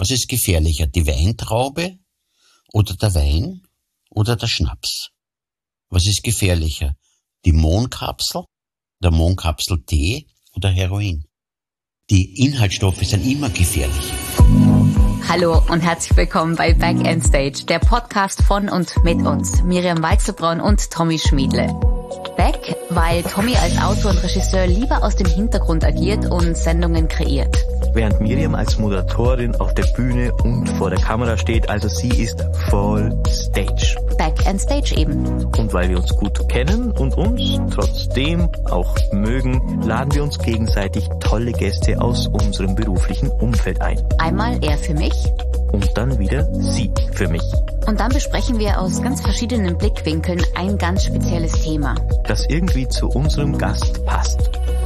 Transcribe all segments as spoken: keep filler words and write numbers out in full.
Was ist gefährlicher, die Weintraube oder der Wein oder der Schnaps? Was ist gefährlicher, die Mohnkapsel, der Mohnkapsel-Tee oder Heroin? Die Inhaltsstoffe sind immer gefährlich. Hallo und herzlich willkommen bei Back End Stage, der Podcast von und mit uns, Miriam Weichselbraun und Tommy Schmiedle. Back, weil Tommy als Autor und Regisseur lieber aus dem Hintergrund agiert und Sendungen kreiert. Während Miriam als Moderatorin auf der Bühne und vor der Kamera steht, also sie ist voll Stage. Back End Stage eben. Und weil wir uns gut kennen und uns trotzdem auch mögen, laden wir uns gegenseitig tolle Gäste aus unserem beruflichen Umfeld ein. Einmal er für mich. Und dann wieder sie für mich. Und dann besprechen wir aus ganz verschiedenen Blickwinkeln ein ganz spezielles Thema, das irgendwie zu unserem Gast passt.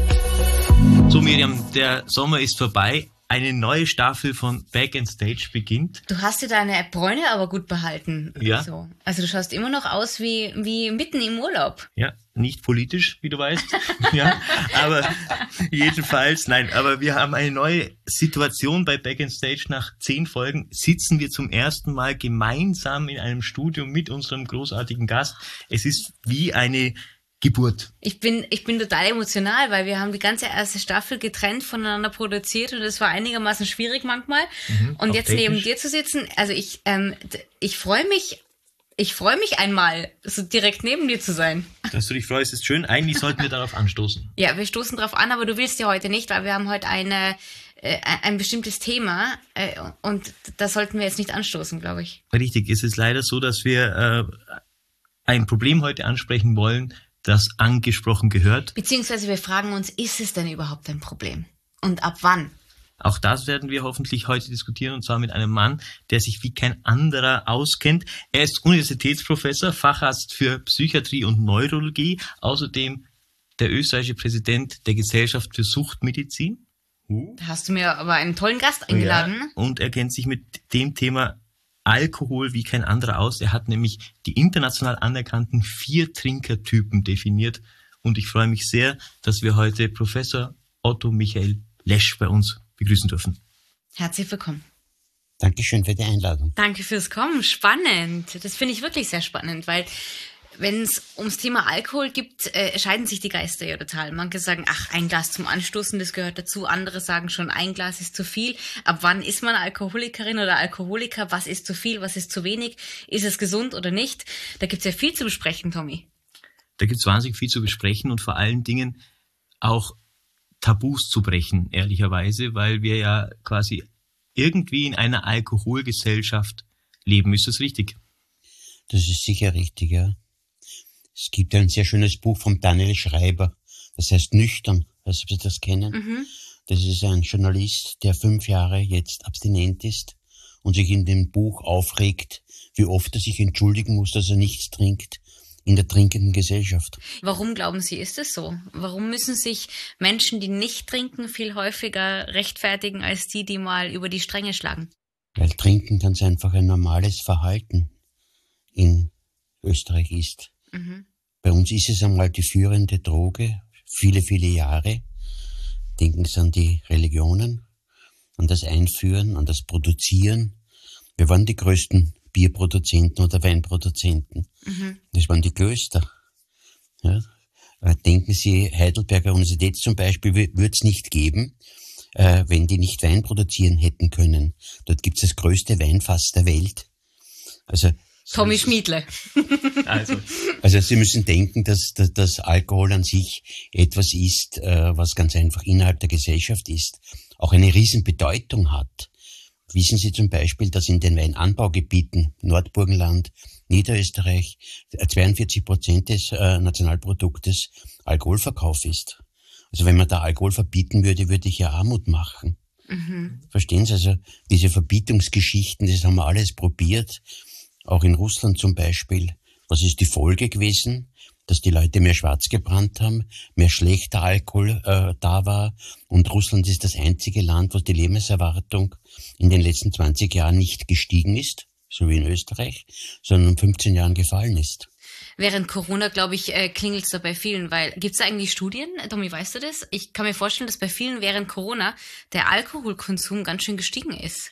So Miriam, der Sommer ist vorbei. Eine neue Staffel von Back End Stage beginnt. Du hast dir deine Bräune aber gut behalten. Ja. So. Also du schaust immer noch aus wie, wie mitten im Urlaub. Ja, nicht politisch, wie du weißt. Ja, aber jedenfalls, nein, aber wir haben eine neue Situation bei Back End Stage. Nach zehn Folgen sitzen wir zum ersten Mal gemeinsam in einem Studio mit unserem großartigen Gast. Es ist wie eine Geburt. Ich bin, ich bin total emotional, weil wir haben die ganze erste Staffel getrennt voneinander produziert und es war einigermaßen schwierig manchmal. Mhm, und jetzt technisch neben dir zu sitzen, also ich, ähm, ich freue mich, ich freue mich einmal, so direkt neben dir zu sein. Dass du dich freust, ist schön. Eigentlich sollten wir darauf anstoßen. Ja, wir stoßen darauf an, aber du willst ja heute nicht, weil wir haben heute eine, äh, ein bestimmtes Thema äh, und da sollten wir jetzt nicht anstoßen, glaube ich. Richtig, es ist leider so, dass wir äh, ein Problem heute ansprechen wollen, das angesprochen gehört. Beziehungsweise wir fragen uns, ist es denn überhaupt ein Problem? Und ab wann? Auch das werden wir hoffentlich heute diskutieren, und zwar mit einem Mann, der sich wie kein anderer auskennt. Er ist Universitätsprofessor, Facharzt für Psychiatrie und Neurologie, außerdem der österreichische Präsident der Gesellschaft für Suchtmedizin. Uh. Da hast du mir aber einen tollen Gast eingeladen. Ja, und er kennt sich mit dem Thema Alkohol wie kein anderer aus. Er hat nämlich die international anerkannten vier Trinkertypen definiert. Und ich freue mich sehr, dass wir heute Professor Otto Michael Lesch bei uns begrüßen dürfen. Herzlich willkommen. Dankeschön für die Einladung. Danke fürs Kommen. Spannend. Das finde ich wirklich sehr spannend, weil wenn es ums Thema Alkohol gibt, äh, scheiden sich die Geister ja total. Manche sagen, ach, ein Glas zum Anstoßen, das gehört dazu. Andere sagen schon, ein Glas ist zu viel. Ab wann ist man Alkoholikerin oder Alkoholiker? Was ist zu viel, was ist zu wenig? Ist es gesund oder nicht? Da gibt es ja viel zu besprechen, Tommy. Da gibt es wahnsinnig viel zu besprechen und vor allen Dingen auch Tabus zu brechen, ehrlicherweise, weil wir ja quasi irgendwie in einer Alkoholgesellschaft leben. Ist das richtig? Das ist sicher richtig, ja. Es gibt ein sehr schönes Buch von Daniel Schreiber, das heißt Nüchtern, weiß nicht, ob Sie das kennen. Mhm. Das ist ein Journalist, der fünf Jahre jetzt abstinent ist und sich in dem Buch aufregt, wie oft er sich entschuldigen muss, dass er nichts trinkt in der trinkenden Gesellschaft. Warum glauben Sie, ist es so? Warum müssen sich Menschen, die nicht trinken, viel häufiger rechtfertigen als die, die mal über die Stränge schlagen? Weil Trinken ganz einfach ein normales Verhalten in Österreich ist. Mhm. Bei uns ist es einmal die führende Droge, viele, viele Jahre. Denken Sie an die Religionen, an das Einführen, an das Produzieren. Wir waren die größten Bierproduzenten oder Weinproduzenten. Mhm. Das waren die Klöster. Ja. Denken Sie, Heidelberger Universität zum Beispiel würde es nicht geben, äh, wenn die nicht Wein produzieren hätten können. Dort gibt es das größte Weinfass der Welt. Also Tommy Schmiedle. Also. also Sie müssen denken, dass, dass, dass Alkohol an sich etwas ist, äh, was ganz einfach innerhalb der Gesellschaft ist, auch eine Riesenbedeutung hat. Wissen Sie zum Beispiel, dass in den Weinanbaugebieten Nordburgenland, Niederösterreich zweiundvierzig Prozent des äh, Nationalproduktes Alkoholverkauf ist. Also wenn man da Alkohol verbieten würde, würde ich ja Armut machen. Mhm. Verstehen Sie? Also diese Verbietungsgeschichten, das haben wir alles probiert. Auch in Russland zum Beispiel. Was ist die Folge gewesen? Dass die Leute mehr schwarz gebrannt haben, mehr schlechter Alkohol äh, da war. Und Russland ist das einzige Land, wo die Lebenserwartung in den letzten zwanzig Jahren nicht gestiegen ist, so wie in Österreich, sondern um fünfzehn Jahren gefallen ist. Während Corona, glaube ich, äh, klingelt es da bei vielen, weil gibt es da eigentlich Studien? Tommy, weißt du das? Ich kann mir vorstellen, dass bei vielen während Corona der Alkoholkonsum ganz schön gestiegen ist.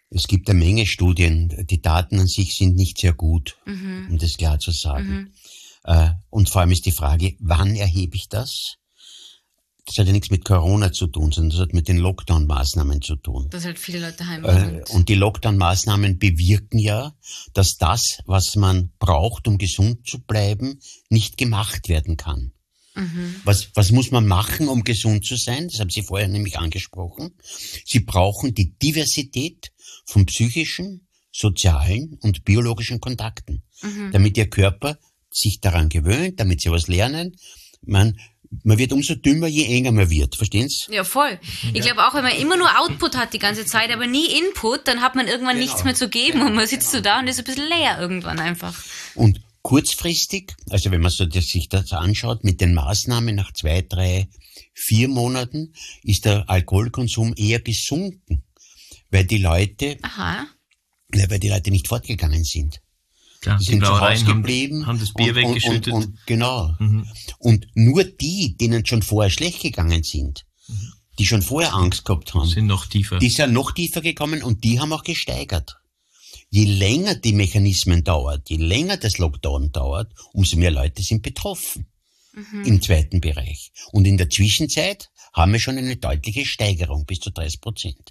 Es gibt eine Menge Studien. Die Daten an sich sind nicht sehr gut, mhm. um das klar zu sagen. Mhm. Äh, und vor allem ist die Frage, wann erhebe ich das? Das hat ja nichts mit Corona zu tun, sondern das hat mit den Lockdown-Maßnahmen zu tun. Dass halt viele Leute heim sind. Äh, und die Lockdown-Maßnahmen bewirken ja, dass das, was man braucht, um gesund zu bleiben, nicht gemacht werden kann. Mhm. Was, was muss man machen, um gesund zu sein? Das haben Sie vorher nämlich angesprochen. Sie brauchen die Diversität von psychischen, sozialen und biologischen Kontakten, mhm. damit Ihr Körper sich daran gewöhnt, damit Sie was lernen. Man Man wird umso dümmer, je enger man wird. Verstehen Sie? Ja, voll. Ich glaube auch, wenn man immer nur Output hat die ganze Zeit, aber nie Input, dann hat man irgendwann genau. nichts mehr zu geben und man sitzt so da und ist ein bisschen leer irgendwann einfach. Und kurzfristig, also wenn man so das, sich das anschaut, mit den Maßnahmen nach zwei, drei, vier Monaten ist der Alkoholkonsum eher gesunken, weil die Leute, Aha. Ja, weil die Leute nicht fortgegangen sind. Klar, die sind zu Hause haben, geblieben. Haben das Bier und, weggeschüttet. Und, und, und, genau. Mhm. Und nur die, denen schon vorher schlecht gegangen sind, mhm. die schon vorher Angst gehabt haben, sind noch tiefer. Die sind noch tiefer gekommen und die haben auch gesteigert. Je länger die Mechanismen dauert, je länger das Lockdown dauert, umso mehr Leute sind betroffen mhm. im zweiten Bereich. Und in der Zwischenzeit haben wir schon eine deutliche Steigerung bis zu dreißig Prozent.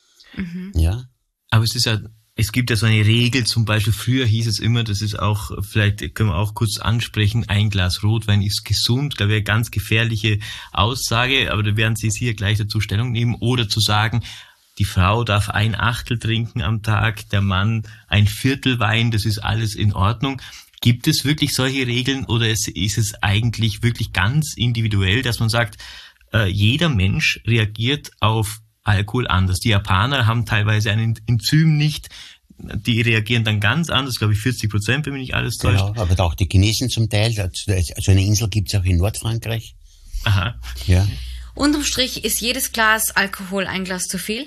Mhm. Ja. Aber es ist ja, es gibt ja so eine Regel, zum Beispiel früher hieß es immer, das ist auch, vielleicht können wir auch kurz ansprechen, ein Glas Rotwein ist gesund, glaube ich, eine ganz gefährliche Aussage, aber da werden Sie hier gleich dazu Stellung nehmen, oder zu sagen, die Frau darf ein Achtel trinken am Tag, der Mann ein Viertel Wein, das ist alles in Ordnung. Gibt es wirklich solche Regeln oder ist, ist es eigentlich wirklich ganz individuell, dass man sagt, äh, jeder Mensch reagiert auf Alkohol anders. Die Japaner haben teilweise ein Enzym nicht, die reagieren dann ganz anders, glaube ich vierzig Prozent, wenn mich nicht alles täuscht. Genau, aber auch die Chinesen zum Teil, also eine Insel gibt es auch in Nordfrankreich. Aha. Ja. Unterm Strich ist jedes Glas Alkohol ein Glas zu viel?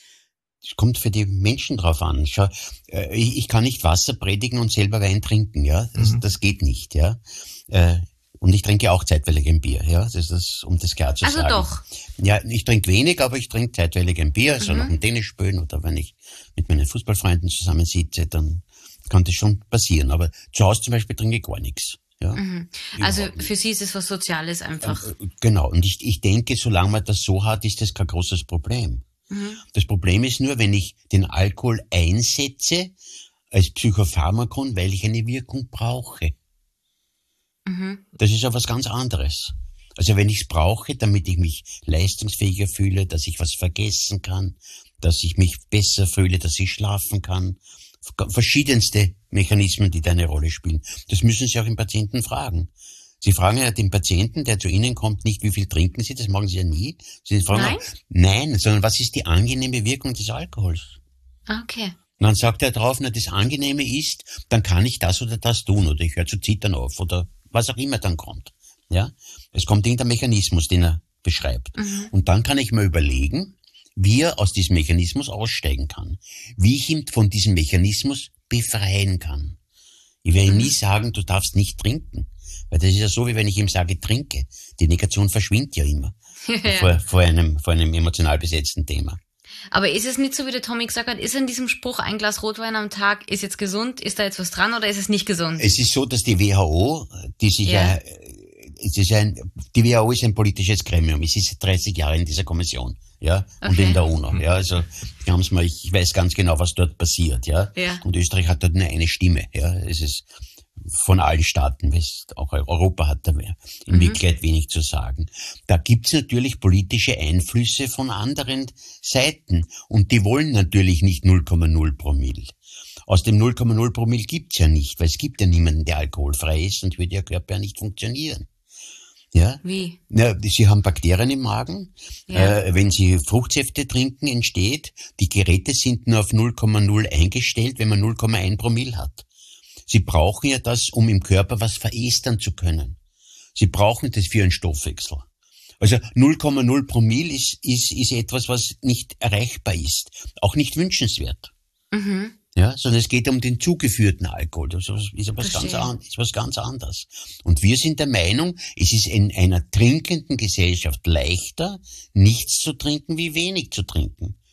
Es kommt für die Menschen drauf an. Schau, ich, ich kann nicht Wasser predigen und selber Wein trinken, ja. Das, mhm. das geht nicht, ja. Und ich trinke auch zeitweilig ein Bier, ja. Das ist das, um das klar zu also sagen. Also doch. Ja, ich trinke wenig, aber ich trinke zeitweilig ein Bier, also mhm. nach dem Tennis spielen oder wenn ich mit meinen Fußballfreunden zusammensitze, dann kann das schon passieren. Aber zu Hause zum Beispiel trinke ich gar nichts. Ja. Mhm. Also für Sie ist es was Soziales einfach. Genau. Und ich, ich denke, solange man das so hat, ist das kein großes Problem. Mhm. Das Problem ist nur, wenn ich den Alkohol einsetze als Psychopharmakon, weil ich eine Wirkung brauche. Mhm. Das ist ja was ganz anderes. Also wenn ich es brauche, damit ich mich leistungsfähiger fühle, dass ich was vergessen kann, dass ich mich besser fühle, dass ich schlafen kann. Verschiedenste Mechanismen, die da eine Rolle spielen. Das müssen Sie auch im Patienten fragen. Sie fragen ja den Patienten, der zu Ihnen kommt, nicht, wie viel trinken Sie, das machen Sie ja nie. Sie fragen nein? Auch, nein, sondern was ist die angenehme Wirkung des Alkohols? Okay. Und dann sagt er drauf, na, das Angenehme ist, dann kann ich das oder das tun, oder ich höre zu zittern auf, oder was auch immer dann kommt. Ja, es kommt irgendein Mechanismus, den er beschreibt. Mhm. Und dann kann ich mir überlegen, wie er aus diesem Mechanismus aussteigen kann. Wie ich ihn von diesem Mechanismus befreien kann. Ich werde ihm nie sagen, du darfst nicht trinken. Weil das ist ja so, wie wenn ich ihm sage, trinke. Die Negation verschwindet ja immer. ja. Vor, vor, einem, vor einem emotional besetzten Thema. Aber ist es nicht so, wie der Tommy gesagt hat, ist in diesem Spruch, ein Glas Rotwein am Tag ist jetzt gesund? Ist da jetzt was dran oder ist es nicht gesund? Es ist so, dass die W H O, die sich ja, ja es ist ein, die W H O ist ein politisches Gremium. Es ist dreißig Jahre in dieser Kommission, ja, okay. und in der UNO, ja, also, haben's mal, ich weiß ganz genau, was dort passiert, ja. ja. Und Österreich hat dort nur eine Stimme, ja. Es ist von allen Staaten, auch Europa hat da mehr, in mhm. Wirklichkeit wenig zu sagen. Da gibt's natürlich politische Einflüsse von anderen Seiten und die wollen natürlich nicht null Komma null Promille. Aus dem null Komma null Promille gibt's ja nicht, weil es gibt ja niemanden, der alkoholfrei ist und würde der Körper ja nicht funktionieren. Ja? Wie? Ja, Sie haben Bakterien im Magen. Ja. Äh, wenn Sie Fruchtsäfte trinken, entsteht, die Geräte sind nur auf null Komma null eingestellt, wenn man null Komma eins Promille hat. Sie brauchen ja das, um im Körper was verästern zu können. Sie brauchen das für Ihren Stoffwechsel. Also null Komma null Promille ist, ist, ist etwas, was nicht erreichbar ist. Auch nicht wünschenswert. Mhm. Ja, sondern es geht um den zugeführten Alkohol. Das ist was ganz, an, ist was ganz anderes. Und wir sind der Meinung, es ist in einer trinkenden Gesellschaft leichter, nichts zu trinken, wie wenig zu trinken.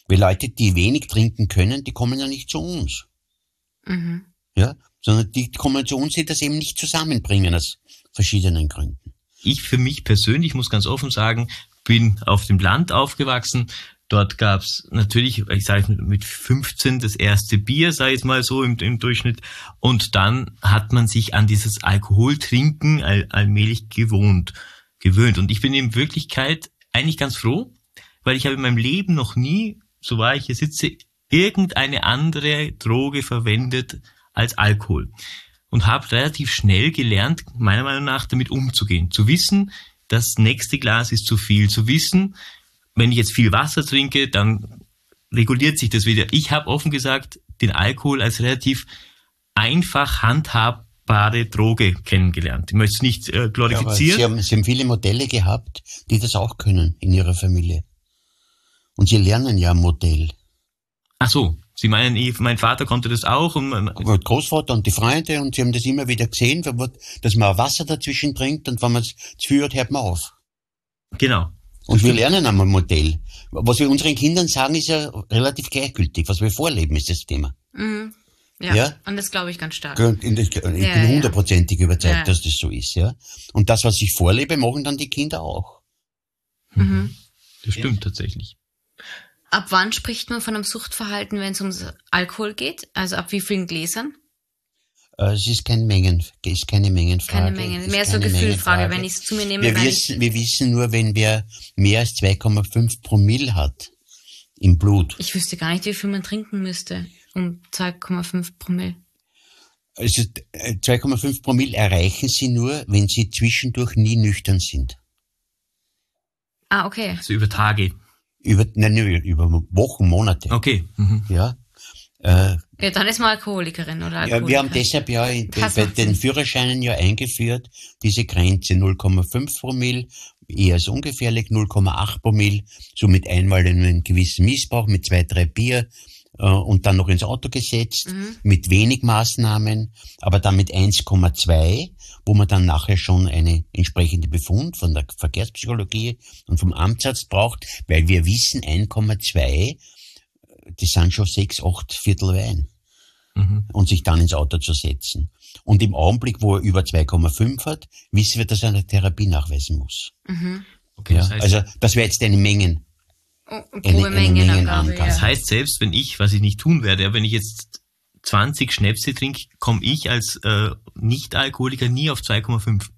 Weil Leute, die wenig trinken können, die kommen ja nicht zu uns. Mhm. Ja, sondern die kommen zu uns, die das eben nicht zusammenbringen aus verschiedenen Gründen. Ich für mich persönlich muss ganz offen sagen, bin auf dem Land aufgewachsen. Dort gab's natürlich, ich sage mit fünfzehn das erste Bier, sage ich mal so im, im Durchschnitt. Und dann hat man sich an dieses Alkoholtrinken all, allmählich gewohnt, gewöhnt. Und ich bin in Wirklichkeit eigentlich ganz froh, weil ich habe in meinem Leben noch nie, so wahr ich hier sitze, irgendeine andere Droge verwendet als Alkohol. Und habe relativ schnell gelernt, meiner Meinung nach, damit umzugehen. Zu wissen, das nächste Glas ist zu viel. Zu wissen, wenn ich jetzt viel Wasser trinke, dann reguliert sich das wieder. Ich habe offen gesagt den Alkohol als relativ einfach handhabbare Droge kennengelernt. Ich möchte es nicht äh, glorifizieren. Ja, aber Sie haben, Sie haben viele Modelle gehabt, die das auch können in Ihrer Familie. Und Sie lernen ja ein Modell. Ach so, Sie meinen, ich, mein Vater konnte das auch? Und mein Großvater und die Freunde, und Sie haben das immer wieder gesehen, dass man Wasser dazwischen trinkt, und wenn man es zu viel hat, hört man auf. Genau. Und wir lernen einmal ein Modell. Was wir unseren Kindern sagen, ist ja relativ gleichgültig. Was wir vorleben, ist das Thema. Mhm. Ja, ja, und das glaube ich ganz stark. Ich bin ja, hundertprozentig ja. überzeugt, ja. dass das so ist. Ja. Und das, was ich vorlebe, machen dann die Kinder auch. Mhm. Das stimmt ja. tatsächlich. Ab wann spricht man von einem Suchtverhalten, wenn es um Alkohol geht? Also ab wie vielen Gläsern? Es ist kein Mengen, ist keine Mengenfrage. Keine Mengen, mehr so Gefühlfrage, wenn ich es zu mir nehme. Wir wissen, wir wissen nur, wenn wer mehr als zwei Komma fünf Promille hat im Blut. Ich wüsste gar nicht, wie viel man trinken müsste, um zwei Komma fünf Promille. Also zwei Komma fünf Promille erreichen Sie nur, wenn Sie zwischendurch nie nüchtern sind. Ah, okay. Also über Tage. Über, nein, über Wochen, Monate. Okay. Mhm. Ja. Äh, ja, dann ist man Alkoholikerin oder Alkoholiker. Ja, wir haben deshalb ja in, bei den Führerscheinen ja eingeführt, diese Grenze null Komma fünf Promille, eher als ungefährlich, null Komma acht Promille, somit einmal in einen gewissen Missbrauch mit zwei, drei Bier äh, und dann noch ins Auto gesetzt, mhm. mit wenig Maßnahmen, aber dann mit eins Komma zwei, wo man dann nachher schon eine entsprechende Befund von der Verkehrspsychologie und vom Amtsarzt braucht, weil wir wissen, eins Komma zwei, das sind schon sechs, acht Viertel Wein. Mhm. Und sich dann ins Auto zu setzen. Und im Augenblick, wo er über zwei Komma fünf hat, wissen wir, dass er eine Therapie nachweisen muss. Mhm. Okay, ja, das heißt, also das wäre jetzt eine Mengen. Oh, eine, eine Mengenangabe. Ja. Das heißt, selbst wenn ich, was ich nicht tun werde, wenn ich jetzt zwanzig Schnäpse trinke, komme ich als äh, Nicht-Alkoholiker nie auf zwei Komma fünf.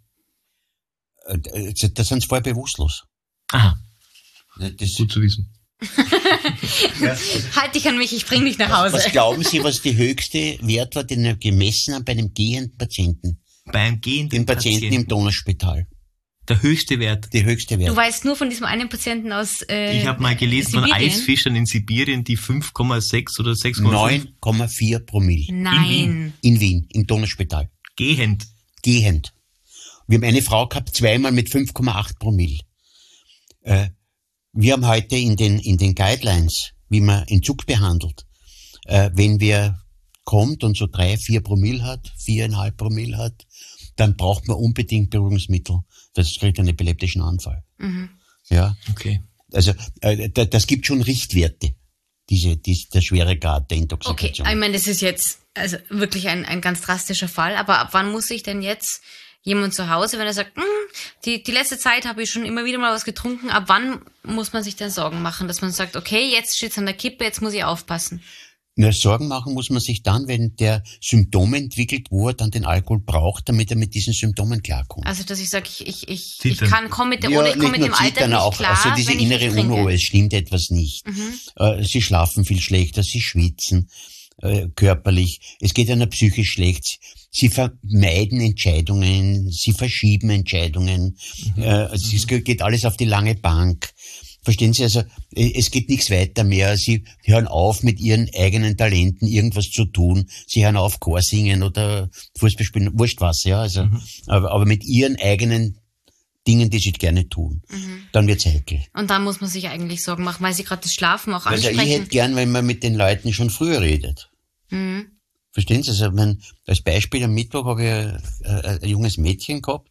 Das sind vorher bewusstlos. Aha. Das ist gut zu wissen. ja. Halt dich an mich, ich bring dich nach Hause. Was, was glauben Sie, was die höchste Wert war, den er gemessen hat bei einem gehenden Patienten? Beim gehenden Den Patienten, Patienten im Donauspital. Der höchste Wert. Die höchste Wert. Du weißt nur von diesem einen Patienten aus äh, Ich habe mal gelesen Sibirien. Von Eisfischern in Sibirien, die fünf Komma sechs oder sechs Komma fünf. neun Komma vier Promille. Nein. In Wien, in Wien, im Donauspital. Gehend. Gehend. Wir haben eine Frau gehabt, zweimal mit fünf Komma acht Promille. Äh, wir haben heute in den, in den Guidelines, wie man Entzug behandelt, äh, wenn wer kommt und so drei, vier Promille hat, viereinhalb Promille hat, dann braucht man unbedingt Beruhigungsmittel. Das kriegt einen epileptischen Anfall. Mhm. Ja. Okay. Also, äh, da, das gibt schon Richtwerte, diese, diese, der schwere Grad der Intoxikation. Okay, ich meine, das ist jetzt also wirklich ein, ein ganz drastischer Fall, aber ab wann muss ich denn jetzt jemand zu Hause, wenn er sagt, die, die letzte Zeit habe ich schon immer wieder mal was getrunken, ab wann muss man sich denn Sorgen machen, dass man sagt, okay, jetzt steht's an der Kippe, jetzt muss ich aufpassen? Na, Sorgen machen muss man sich dann, wenn der Symptome entwickelt, wo er dann den Alkohol braucht, damit er mit diesen Symptomen klarkommt. Also, dass ich sage, ich, ich, ich, ich kann, komm mit dem, ja, oder ich komme mit dem Alter zittern, nicht auch, klar, also diese wenn innere ich Unruhe, es stimmt etwas nicht. Mhm. Äh, sie schlafen viel schlechter, sie schwitzen äh, körperlich, es geht einer psychisch schlecht, sie vermeiden Entscheidungen, sie verschieben Entscheidungen, mhm. äh, also es geht alles auf die lange Bank. Verstehen Sie, also es geht nichts weiter mehr. Sie hören auf, mit ihren eigenen Talenten irgendwas zu tun. Sie hören auf, Chor singen oder Fußball spielen, wurscht was, ja. Also, mhm. aber, aber mit ihren eigenen Dingen, die sie gerne tun. Mhm. Dann wird's heikel. Und dann muss man sich eigentlich Sorgen machen, weil Sie gerade das Schlafen auch also ansprechen. Ich hätte gern, wenn man mit den Leuten schon früher redet. Mhm. Verstehen Sie? Also, mein, als Beispiel am Mittwoch habe ich ein, ein, ein junges Mädchen gehabt,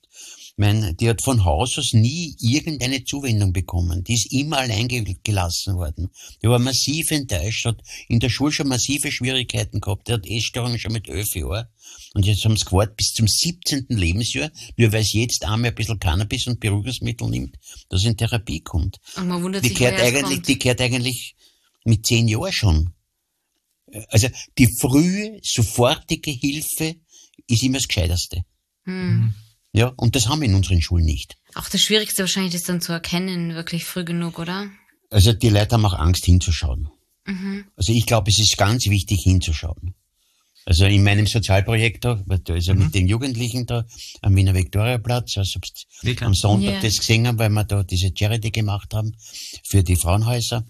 mein, die hat von Haus aus nie irgendeine Zuwendung bekommen. Die ist immer allein gelassen worden. Die war massiv enttäuscht, hat in der Schule schon massive Schwierigkeiten gehabt. Die hat Essstörungen schon mit elf Jahren. Und jetzt haben sie gewartet bis zum siebzehnten Lebensjahr, nur weil sie jetzt einmal ein bisschen Cannabis und Beruhigungsmittel nimmt, dass sie in Therapie kommt. Und man wundert Die sich, gehört woher es eigentlich, kommt. die gehört eigentlich mit zehn Jahren schon. Also die frühe, sofortige Hilfe ist immer das Gescheiterste. Hm. Ja, und das haben wir in unseren Schulen nicht. Auch das Schwierigste wahrscheinlich, das dann zu erkennen, wirklich früh genug, oder? Also die Leute haben auch Angst hinzuschauen. Mhm. Also ich glaube, es ist ganz wichtig hinzuschauen. Also in meinem Sozialprojekt da, da ist ja Mhm. mit den Jugendlichen da am Wiener Viktoriaplatz, also Ja, klar. am Sonntag Ja. das gesehen haben, weil wir da diese Charity gemacht haben für die Frauenhäuser.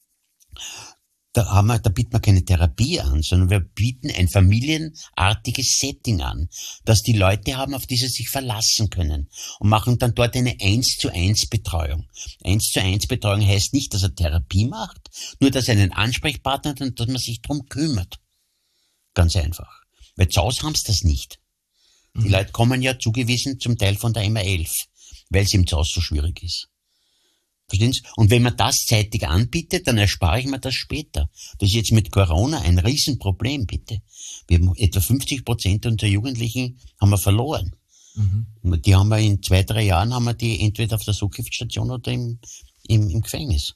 Da haben wir, da bieten wir keine Therapie an, sondern wir bieten ein familienartiges Setting an, dass die Leute haben, auf die sie sich verlassen können und machen dann dort eine eins zu eins Betreuung. eins zu eins Betreuung heißt nicht, dass er Therapie macht, nur dass er einen Ansprechpartner hat und dass man sich drum kümmert. Ganz einfach. Weil zu Hause haben sie das nicht. Die Mhm. Leute kommen ja zugewiesen zum Teil von der M A elf, weil es im Haus so schwierig ist. Verstehen Sie? Und wenn man das zeitig anbietet, dann erspare ich mir das später. Das ist jetzt mit Corona ein Riesenproblem, bitte. Wir haben etwa fünfzig Prozent unserer Jugendlichen haben wir verloren. Mhm. Die haben wir in zwei, drei Jahren haben wir die entweder auf der Suchgiftstation oder im, im, im Gefängnis.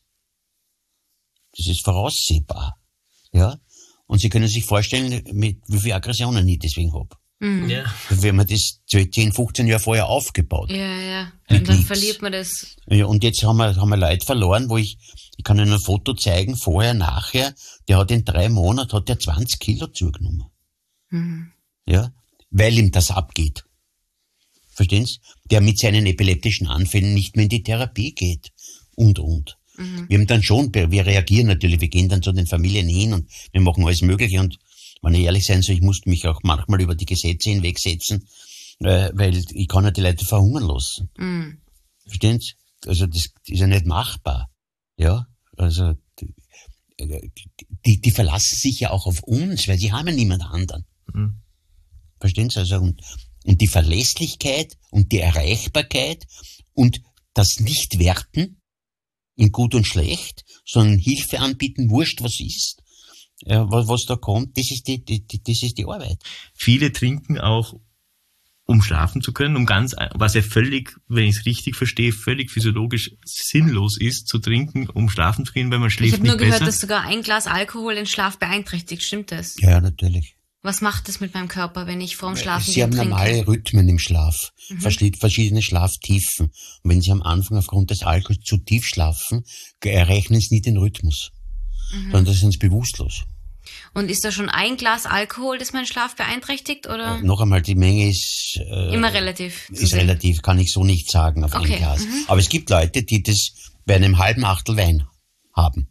Das ist voraussehbar. Ja? Und Sie können sich vorstellen, mit wie viel Aggressionen ich deswegen habe. Mhm. Ja. Wenn man das zehn, fünfzehn Jahre vorher aufgebaut. Ja, ja. Mit Und dann nichts. verliert man das. Ja, und jetzt haben wir, haben wir Leute verloren, wo ich, ich kann Ihnen ein Foto zeigen, vorher, nachher, der hat in drei Monaten, hat der zwanzig Kilo zugenommen. Mhm. Ja, weil ihm das abgeht. Verstehen Sie? Der mit seinen epileptischen Anfällen nicht mehr in die Therapie geht. Und, und. Mhm. Wir haben dann schon, wir reagieren natürlich, wir gehen dann zu den Familien hin und wir machen alles Mögliche und wenn ich ehrlich sein soll, ich musste mich auch manchmal über die Gesetze hinwegsetzen, äh, weil ich kann ja die Leute verhungern lassen. Mhm. Verstehen Sie? Also das ist ja nicht machbar. Ja, also die, die, die verlassen sich ja auch auf uns, weil sie haben ja niemand anderen. Mhm. Verstehen Sie? Also und, und die Verlässlichkeit und die Erreichbarkeit und das Nicht-Werten in gut und schlecht, sondern Hilfe anbieten, wurscht was ist, ja, was, was da kommt, das ist die, die, die, das ist die Arbeit. Viele trinken auch, um schlafen zu können, um ganz, was ja völlig, wenn ich es richtig verstehe, völlig physiologisch sinnlos ist, zu trinken, um schlafen zu gehen, weil man Ich schläft habe nicht nur gehört, besser. dass sogar ein Glas Alkohol den Schlaf beeinträchtigt. Stimmt das? Ja, natürlich. Was macht das mit meinem Körper, wenn ich vorm Schlafen Sie haben trinke? normale Rhythmen im Schlaf, Mhm. verschied- verschiedene Schlaftiefen. Und wenn Sie am Anfang aufgrund des Alkohols zu tief schlafen, errechnen Sie nie den Rhythmus, Mhm. sondern da sind Sie bewusstlos. Und ist da schon ein Glas Alkohol, das meinen Schlaf beeinträchtigt, oder? Äh, noch einmal, die Menge ist, äh, Immer relativ. zu ist sehen? relativ, kann ich so nicht sagen auf Okay, ein Glas. mhm. Aber es gibt Leute, die das bei einem halben Achtel Wein haben.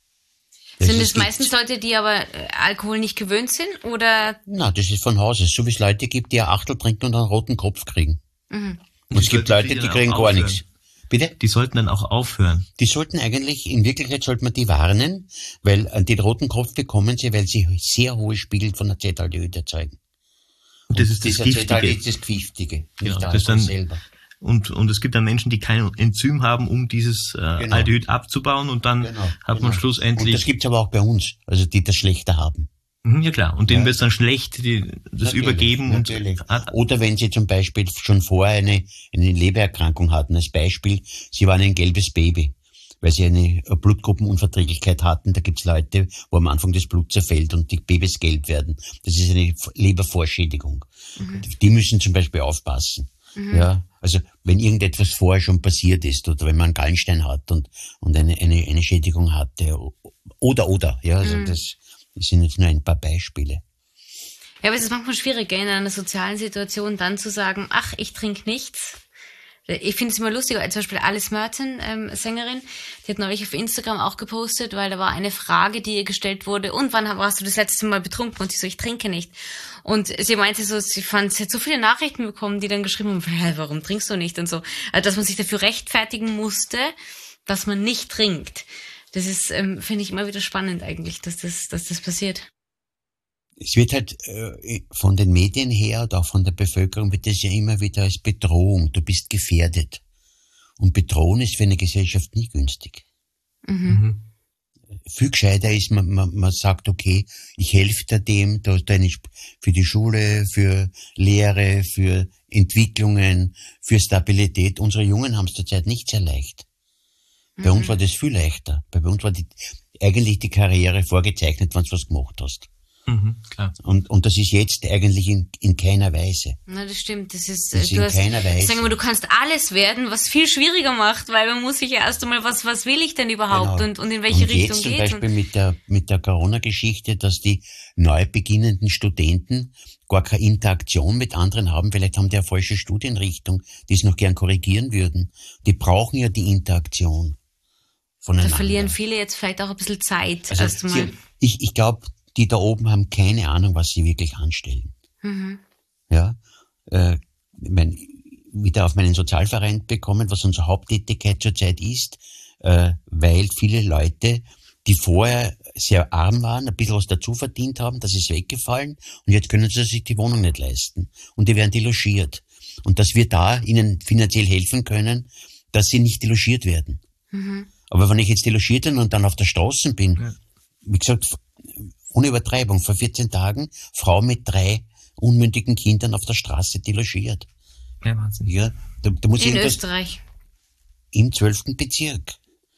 Das Sind ist- es meistens Leute, die aber äh, Alkohol nicht gewöhnt sind, oder? Na, das ist von Haus aus. So wie es Leute gibt, die ein Achtel trinken und einen roten Kopf kriegen. Mhm. Und es Die gibt sollten Leute, die die dann kriegen auch gar aufhören. nichts. Bitte? Die sollten dann auch aufhören. Die sollten eigentlich, in Wirklichkeit sollte man die warnen, weil äh, den roten Kopf bekommen sie, weil sie sehr hohe Spiegel von Acetaldehyd erzeugen. Und das ist das Dieser Giftige. Acetaldehyd ist das Giftige, Genau, nicht der das Alkohol dann- selber. Und, und es gibt dann Menschen, die kein Enzym haben, um dieses äh, Genau. Aldehyd abzubauen, und dann Genau, hat genau. man Und das schlussendlich... gibt's aber auch bei uns, also die das schlechter haben. Mhm, ja klar, und denen Ja. wird's dann schlecht, die das Natürlich, übergeben. natürlich. und ah, Oder wenn sie zum Beispiel schon vorher eine, eine Lebererkrankung hatten, als Beispiel, sie waren ein gelbes Baby, weil sie eine Blutgruppenunverträglichkeit hatten. Da gibt's Leute, wo am Anfang das Blut zerfällt und die Babys gelb werden. Das ist eine Lebervorschädigung. Mhm. Die müssen zum Beispiel aufpassen. Ja, also wenn irgendetwas vorher schon passiert ist oder wenn man einen Gallenstein hat und, und eine, eine, eine Schädigung hatte oder, oder, ja, also Mhm. das, das sind jetzt nur ein paar Beispiele. Ja, aber es ist manchmal schwierig, gell, in einer sozialen Situation dann zu sagen, ach, ich trinke nichts. Ich finde es immer lustig, weil zum Beispiel Alice Merton, ähm, Sängerin, die hat neulich auf Instagram auch gepostet, weil da war eine Frage, die ihr gestellt wurde, und wann warst du das letzte Mal betrunken? Und sie so, ich trinke nicht. Und sie meinte so, sie fand, sie hat so viele Nachrichten bekommen, die dann geschrieben haben, hä, warum trinkst du nicht? Und so, also, dass man sich dafür rechtfertigen musste, dass man nicht trinkt. Das ist, ähm, finde ich immer wieder spannend eigentlich, dass das, dass das passiert. Es wird halt äh, von den Medien her und auch von der Bevölkerung wird das ja immer wieder als Bedrohung. Du bist gefährdet. Und Bedrohung ist für eine Gesellschaft nie günstig. Mhm. Viel gescheiter ist, man, man, man sagt, okay, ich helfe dir dem, da hast du eine Sp- für die Schule, für Lehre, für Entwicklungen, für Stabilität. Unsere Jungen haben es zurzeit nicht sehr leicht. Bei Mhm. uns war das viel leichter. Bei uns war die, eigentlich die Karriere vorgezeichnet, wenn du was gemacht hast. Mhm, klar. Und, und das ist jetzt eigentlich in, in keiner Weise. Na, das stimmt. Das ist, Das ist äh, in du hast, keiner Weise. sagen wir, du kannst alles werden, was viel schwieriger macht, weil man muss sich ja erst einmal, was, was will ich denn überhaupt Genau. und, und in welche und Richtung jetzt zum geht's? Beispiel mit der, mit der Corona-Geschichte, dass die neu beginnenden Studenten gar keine Interaktion mit anderen haben. Vielleicht haben die eine falsche Studienrichtung, die es noch gern korrigieren würden. Die brauchen ja die Interaktion Da voneinander. verlieren viele jetzt vielleicht auch ein bisschen Zeit. Also erst einmal. sie, ich, ich glaube, die da oben haben keine Ahnung, was sie wirklich anstellen. Mhm. Ja, äh, ich mein, wieder auf meinen Sozialverein bekommen, was unsere Haupttätigkeit zurzeit ist, äh, weil viele Leute, die vorher sehr arm waren, ein bisschen was dazu verdient haben, das ist weggefallen und jetzt können sie sich die Wohnung nicht leisten und die werden delogiert. Und dass wir da ihnen finanziell helfen können, dass sie nicht delogiert werden. Mhm. Aber wenn ich jetzt delogiert bin und dann auf der Straße bin, Ja. wie gesagt, ohne Übertreibung, vor vierzehn Tagen, Frau mit drei unmündigen Kindern auf der Straße delogiert. Ja, Wahnsinn. Ja, da, da muss In irgendwas Österreich. im zwölften Bezirk.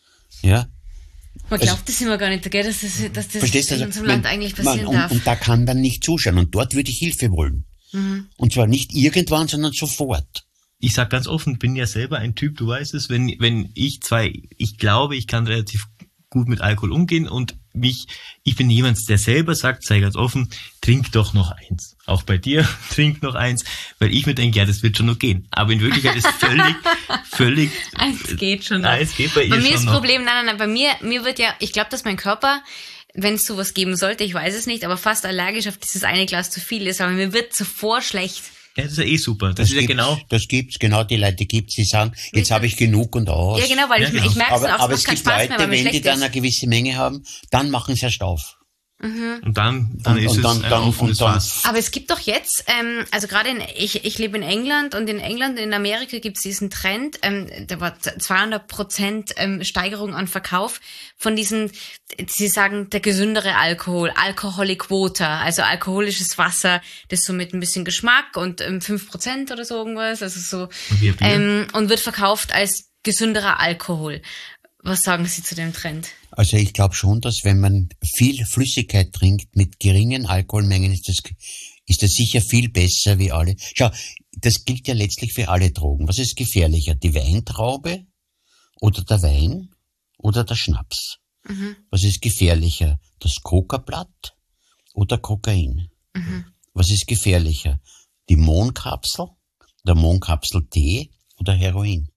Ja, Man Also- glaubt das immer gar nicht, gell, dass das, dass das verstehst du? in Also, unserem mein- Land eigentlich man- passieren und, darf. und da kann dann nicht zuschauen. Und dort würde ich Hilfe wollen. Mhm. Und zwar nicht irgendwann, sondern sofort. Ich sag ganz offen, bin ja selber ein Typ, du weißt es, wenn, wenn ich zwei, ich glaube, ich kann relativ gut mit Alkohol umgehen und mich, ich bin jemand, der selber sagt, sei ganz offen, trink doch noch eins. Auch bei dir, trink noch eins, weil ich mir denke, ja, das wird schon noch gehen. Aber in Wirklichkeit ist völlig, völlig, Eins geht schon noch. eins geht bei ihr Bei mir schon ist das noch. Problem, nein, nein, nein, bei mir, mir wird ja, ich glaube, dass mein Körper, wenn es sowas geben sollte, ich weiß es nicht, aber fast allergisch auf dieses eine Glas zu viel ist, aber mir wird zuvor schlecht. Ja, das ist ja eh super. Das, ist ja gibt's, genau, Das gibt's, genau die Leute gibt's, die sagen, jetzt habe ich genug und aus. Ja, genau, weil Ja, ich, genau. ich merke es Aber, auch, aber es es macht gibt keinen Spaß Leute, mehr, weil mir wenn die schlecht dann ist. eine gewisse Menge haben, dann machen sie erst auf. und dann, dann Und- ist und es dann- ein dann- offenes und dann- Fass. Aber es gibt doch jetzt, ähm, also gerade in, ich, ich lebe in England und in England, in Amerika gibt es diesen Trend, ähm, da war zweihundert Prozent ähm, Steigerung an Verkauf von diesen, sie sagen, der gesündere Alkohol, Alcoholic Water, also alkoholisches Wasser, das so mit ein bisschen Geschmack und ähm, fünf Prozent oder so irgendwas, also so, Und wir Bier. ähm, und wird verkauft als gesünderer Alkohol. Was sagen Sie zu dem Trend? Also ich glaube schon, dass wenn man viel Flüssigkeit trinkt mit geringen Alkoholmengen, ist das, ist das sicher viel besser wie alle. Schau, das gilt ja letztlich für alle Drogen. Was ist gefährlicher? Die Weintraube oder der Wein oder der Schnaps? Mhm. Was ist gefährlicher? Das Kokablatt oder Kokain? Mhm. Was ist gefährlicher? Die Mohnkapsel, der Mohnkapsel-Tee oder Heroin?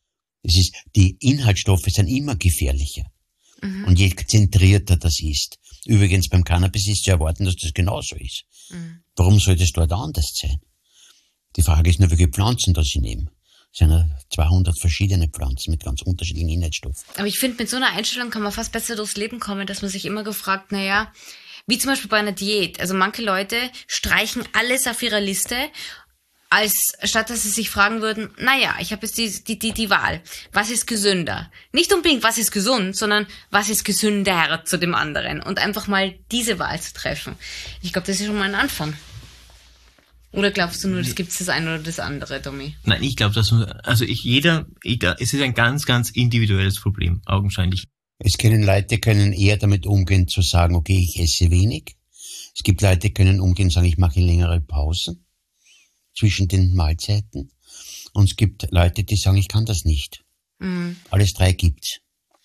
Es ist, die Inhaltsstoffe sind immer gefährlicher. Mhm. Und je zentrierter das ist. Übrigens beim Cannabis ist zu erwarten, dass das genauso ist. Mhm. Warum soll das dort anders sein? Die Frage ist nur, welche Pflanzen das sie nehmen. Es sind ja zweihundert verschiedene Pflanzen mit ganz unterschiedlichen Inhaltsstoffen. Aber ich finde, mit so einer Einstellung kann man fast besser durchs Leben kommen, dass man sich immer gefragt, naja, wie zum Beispiel bei einer Diät. Also manche Leute streichen alles auf ihrer Liste, als statt dass sie sich fragen würden, naja, ich habe jetzt die, die, die, die Wahl. Was ist gesünder? Nicht unbedingt, was ist gesund, sondern was ist gesünder zu dem anderen. Und einfach mal diese Wahl zu treffen. Ich glaube, das ist schon mal ein Anfang. Oder glaubst du nur, es gibt das eine oder das andere, Tommy? Nein, ich glaube, dass man, also ich, jeder, ich, es ist ein ganz, ganz individuelles Problem, augenscheinlich. Es können Leute können eher damit umgehen zu sagen, okay, ich esse wenig. Es gibt Leute, die können umgehen und sagen, ich mache längere Pausen zwischen den Mahlzeiten. Und es gibt Leute, die sagen, ich kann das nicht. Mhm. Alles drei gibt's.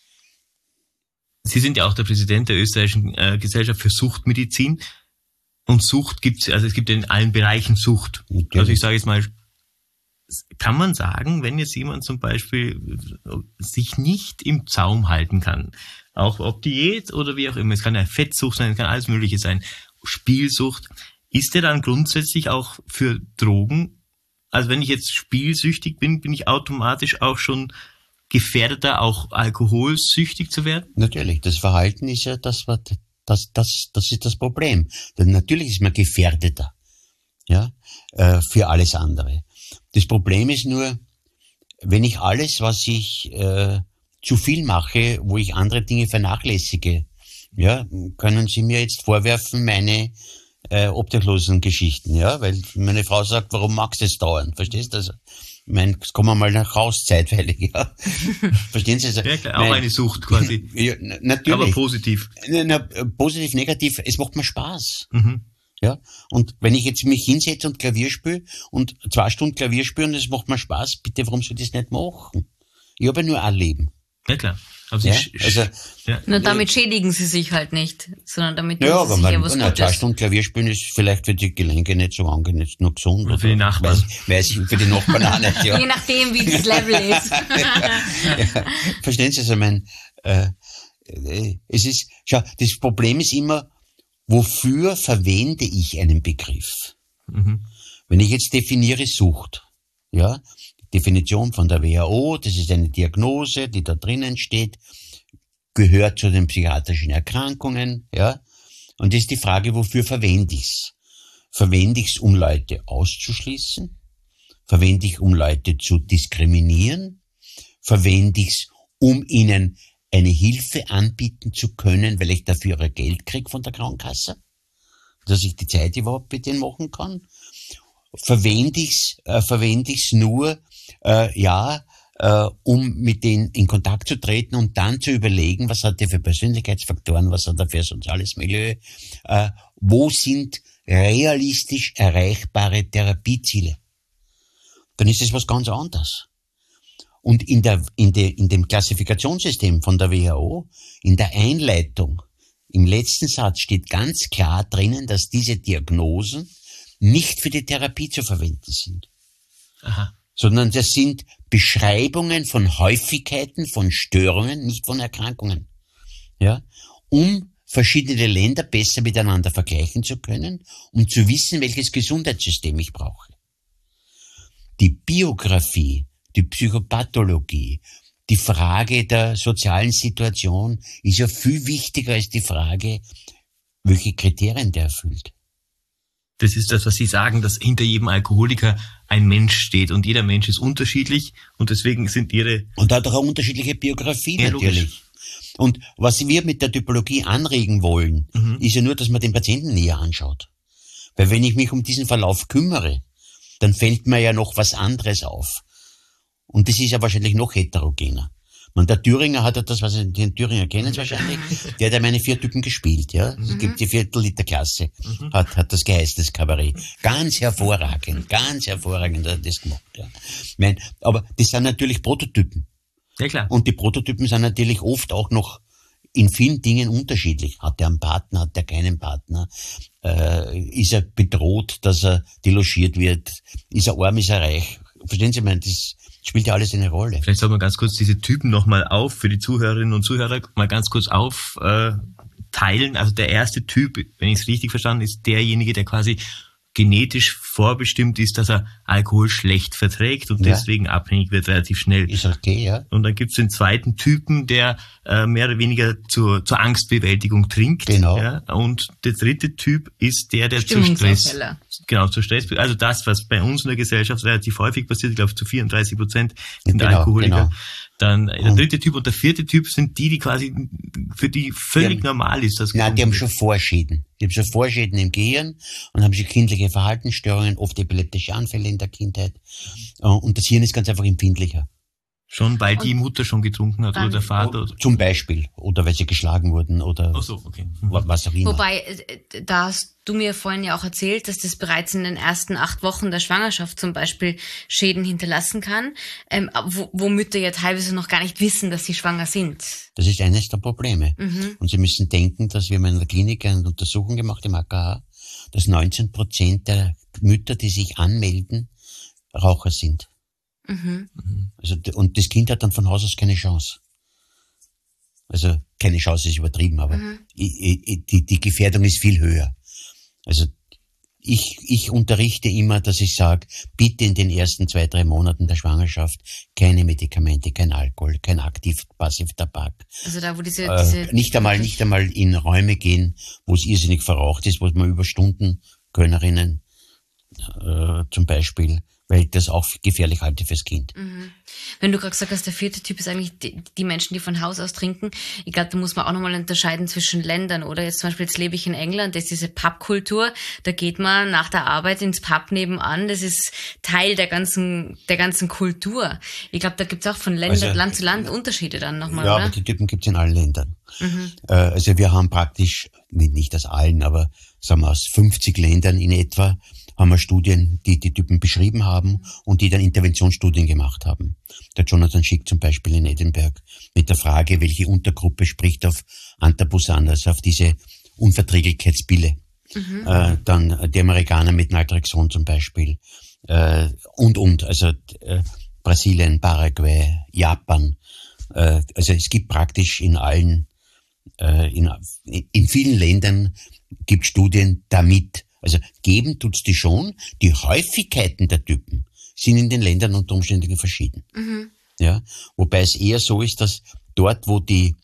Sie sind ja auch der Präsident der österreichischen äh, Gesellschaft für Suchtmedizin. Und Sucht gibt's, also es gibt ja in allen Bereichen Sucht. Natürlich. Also ich sage jetzt mal, kann man sagen, wenn jetzt jemand zum Beispiel sich nicht im Zaum halten kann, auch ob Diät oder wie auch immer, es kann ja Fettsucht sein, es kann alles Mögliche sein, Spielsucht, ist der dann grundsätzlich auch für Drogen, also wenn ich jetzt spielsüchtig bin, bin ich automatisch auch schon gefährdeter, auch alkoholsüchtig zu werden? Natürlich, das Verhalten ist ja das, was Das, das, das ist das Problem. Denn natürlich ist man gefährdeter, ja, äh, für alles andere. Das Problem ist nur, wenn ich alles, was ich äh, zu viel mache, wo ich andere Dinge vernachlässige, ja, können Sie mir jetzt vorwerfen, meine äh, Obdachlosen-Geschichten, ja, weil meine Frau sagt, warum magst du es dauern, verstehst du? Also, ich meine, es kommen mal nach Haus zeitweilig, ja. Verstehen Sie? Also, ja, klar, auch mein, eine Sucht quasi. Ja, natürlich. Aber positiv. Na, na, positiv, negativ, es macht mir Spaß. Mhm. Ja, und wenn ich jetzt mich hinsetze und Klavier spiele und zwei Stunden Klavier spiele und es macht mir Spaß, bitte, warum soll ich das nicht machen? Ich habe ja nur ein Leben. Ja, klar. Also, Ja, ich, also, ja. Nur damit schädigen sie sich halt nicht, sondern damit ja, tun aber sie sich man, ja was na, zwei Gutes. Stunden Klavier spielen ist vielleicht für die Gelenke nicht so angenehm, nicht nur gesund. Oder für die Nachbarn. Weiß, weiß ich, für die Nachbarn auch nicht, ja. Je nachdem, wie das Level ist. Ja, verstehen Sie, also mein, äh, äh, es ist, schau, das Problem ist immer, wofür verwende ich einen Begriff? Mhm. Wenn ich jetzt definiere Sucht, ja, Definition von der W H O, das ist eine Diagnose, die da drinnen steht, gehört zu den psychiatrischen Erkrankungen, ja, und das ist die Frage, wofür verwende ich's? Verwende ich's, um Leute auszuschließen? Verwende ich, um Leute zu diskriminieren? Verwende ich's, um ihnen eine Hilfe anbieten zu können, weil ich dafür ihre Geld kriege von der Krankenkasse? Dass ich die Zeit überhaupt mit denen machen kann? Verwende ich's, äh, verwende ich's nur, äh, ja, äh, um mit denen in Kontakt zu treten und dann zu überlegen, was hat er für Persönlichkeitsfaktoren, was hat er für soziales Milieu, äh, wo sind realistisch erreichbare Therapieziele? Dann ist es was ganz anderes. Und in der, in der, in dem Klassifikationssystem von der W H O, in der Einleitung, im letzten Satz steht ganz klar drinnen, dass diese Diagnosen nicht für die Therapie zu verwenden sind. Aha. Sondern das sind Beschreibungen von Häufigkeiten, von Störungen, nicht von Erkrankungen. Ja, um verschiedene Länder besser miteinander vergleichen zu können, um zu wissen, welches Gesundheitssystem ich brauche. Die Biografie, die Psychopathologie, die Frage der sozialen Situation ist ja viel wichtiger als die Frage, welche Kriterien der erfüllt. Das ist das, was Sie sagen, dass hinter jedem Alkoholiker ein Mensch steht und jeder Mensch ist unterschiedlich und deswegen sind Ihre... Und hat auch eine unterschiedliche Biografie Ja, natürlich. logisch. Und was wir mit der Typologie anregen wollen, Mhm. ist ja nur, dass man den Patienten näher anschaut. Weil wenn ich mich um diesen Verlauf kümmere, dann fällt mir ja noch was anderes auf. Und das ist ja wahrscheinlich noch heterogener. Man, der Thüringer hat ja das, was Sie den Thüringer kennen wahrscheinlich, der hat ja meine vier Typen gespielt, ja. Es gibt die Viertel-Liter-Klasse, hat, hat das geheißen, das Kabarett. Ganz hervorragend, ganz hervorragend hat er das gemacht, ja. Ich mein, aber das sind natürlich Prototypen. Ja, klar. Und die Prototypen sind natürlich oft auch noch in vielen Dingen unterschiedlich. Hat er einen Partner, hat er keinen Partner? Äh, ist er bedroht, dass er delogiert wird? Ist er arm, ist er reich? Verstehen Sie, ich meine, das spielt ja alles eine Rolle. Vielleicht soll man ganz kurz diese Typen nochmal auf, für die Zuhörerinnen und Zuhörer, mal ganz kurz aufteilen. Äh, teilen. Also der erste Typ, wenn ich es richtig verstanden, ist derjenige, der quasi genetisch vorbestimmt ist, dass er Alkohol schlecht verträgt und Ja. deswegen abhängig wird relativ schnell. Ist okay, ja. Und dann gibt's den zweiten Typen, der äh, mehr oder weniger zur, zur Angstbewältigung trinkt. Genau. Ja? Und der dritte Typ ist der, der zu Stress, Stimmungsaufheller. genau, zu Stress, also das, was bei uns in der Gesellschaft relativ häufig passiert, ich glaube zu vierunddreißig Prozent sind Genau, Alkoholiker. genau. Dann der Und- dritte Typ und der vierte Typ sind die, die quasi, für die völlig Die haben- normal ist, das Nein, die haben getrunken schon Vorschäden. Die haben schon Vorschäden im Gehirn und haben schon kindliche Verhaltensstörungen, oft epileptische Anfälle in der Kindheit. Äh, Und das Hirn ist ganz einfach empfindlicher. wird. Schon, weil die Mutter schon getrunken hat oder dann- der Vater. Oder, Zum Beispiel. Oder weil sie geschlagen wurden oder ach so, okay. wa- was auch immer. Wobei, äh, da hast du mir vorhin ja auch erzählt, dass das bereits in den ersten acht Wochen der Schwangerschaft zum Beispiel Schäden hinterlassen kann, ähm, wo, wo Mütter ja teilweise noch gar nicht wissen, dass sie schwanger sind. Das ist eines der Probleme. Mhm. Und Sie müssen denken, dass wir haben in der Klinik eine Untersuchung gemacht im A K H, dass neunzehn Prozent der Mütter, die sich anmelden, Raucher sind. Mhm. Also, d- und das Kind hat dann von Haus aus keine Chance. Also, keine Chance ist übertrieben, aber Mhm. i- i- die, die Gefährdung ist viel höher. Also, ich, ich unterrichte immer, dass ich sage, bitte in den ersten zwei, drei Monaten der Schwangerschaft keine Medikamente, kein Alkohol, kein Aktiv-Passiv-Tabak. Also da, wo diese, äh, diese nicht einmal, nicht einmal in Räume gehen, wo es irrsinnig verraucht ist, wo man über Stunden Kölnerinnen äh, zum Beispiel, weil ich das auch gefährlich halte fürs Kind. Mhm. Wenn du gerade gesagt hast, der vierte Typ ist eigentlich die, die Menschen, die von Haus aus trinken. Ich glaube, da muss man auch nochmal unterscheiden zwischen Ländern, oder? Jetzt zum Beispiel, jetzt lebe ich in England, das ist diese Pubkultur, da geht man nach der Arbeit ins Pub nebenan, das ist Teil der ganzen, der ganzen Kultur. Ich glaube, da gibt es auch von Länder, Also, Land zu Land Unterschiede dann nochmal, ja, oder? aber die Typen gibt's in allen Ländern. Mhm. Äh, also wir haben praktisch, nicht aus allen, aber sagen wir aus fünfzig Ländern in etwa, haben wir Studien, die die Typen beschrieben haben und die dann Interventionsstudien gemacht haben. Der Jonathan Schick zum Beispiel in Edinburgh mit der Frage, welche Untergruppe spricht auf Antabusan, also auf diese Unverträglichkeitspille. Mhm. Äh, dann die Amerikaner mit Naltrexon zum Beispiel äh, und, und, also äh, Brasilien, Paraguay, Japan. Äh, also es gibt praktisch in allen, äh, in, in vielen Ländern gibt Studien damit. Also geben tut's die schon. Die Häufigkeiten der Typen sind in den Ländern unter Umständen verschieden. Mhm. Ja, wobei es eher so ist, dass dort, wo die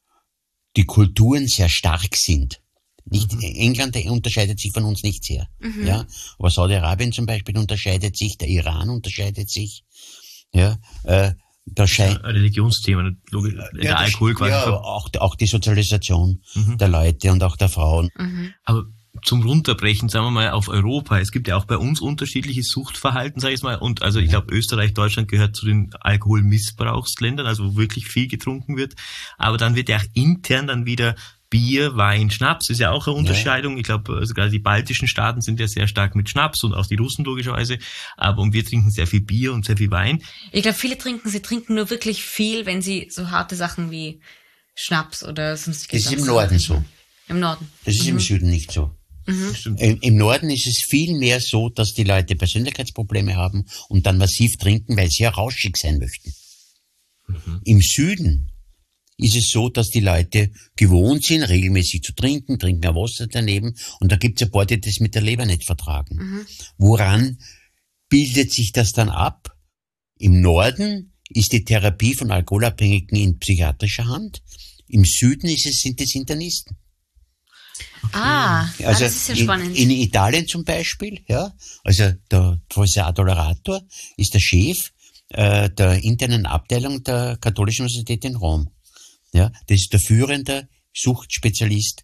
die Kulturen sehr stark sind, nicht mhm. England unterscheidet sich von uns nicht sehr. Mhm. Ja, aber Saudi-Arabien zum Beispiel unterscheidet sich, der Iran unterscheidet sich. Ja, äh, da scheint Religionsthema, logisch, der ja, Alkohol quasi. Ja, auch auch die Sozialisation mhm. der Leute und auch der Frauen. Mhm. Aber zum Runterbrechen, sagen wir mal, auf Europa. Es gibt ja auch bei uns unterschiedliches Suchtverhalten, sage ich mal. Und also ich glaube, Österreich, Deutschland gehört zu den Alkoholmissbrauchsländern, also wo wirklich viel getrunken wird. Aber dann wird ja auch intern dann wieder Bier, Wein, Schnaps, ist ja auch eine Unterscheidung. Ja. Ich glaube, also gerade die baltischen Staaten sind ja sehr stark mit Schnaps und auch die Russen logischerweise. Aber und wir trinken sehr viel Bier und sehr viel Wein. Ich glaube, viele trinken, sie trinken nur wirklich viel, wenn sie so harte Sachen wie Schnaps oder sonstige Sachen. Das ist im Norden so. Im Norden. Das ist mhm. im Süden nicht so. Mhm. Im, Im Norden ist es viel mehr so, dass die Leute Persönlichkeitsprobleme haben und dann massiv trinken, weil sie ja rauschig sein möchten. Mhm. Im Süden ist es so, dass die Leute gewohnt sind, regelmäßig zu trinken, trinken ja Wasser daneben und da gibt es ein paar, die das mit der Leber nicht vertragen. Mhm. Woran bildet sich das dann ab? Im Norden ist die Therapie von Alkoholabhängigen in psychiatrischer Hand. Im Süden ist es, sind es Internisten. Okay. Ah, also das ist ja spannend. In, in Italien zum Beispiel, ja, also der Professor Adorator ist der Chef äh, der internen Abteilung der Katholischen Universität in Rom. Ja, das ist der führende Suchtspezialist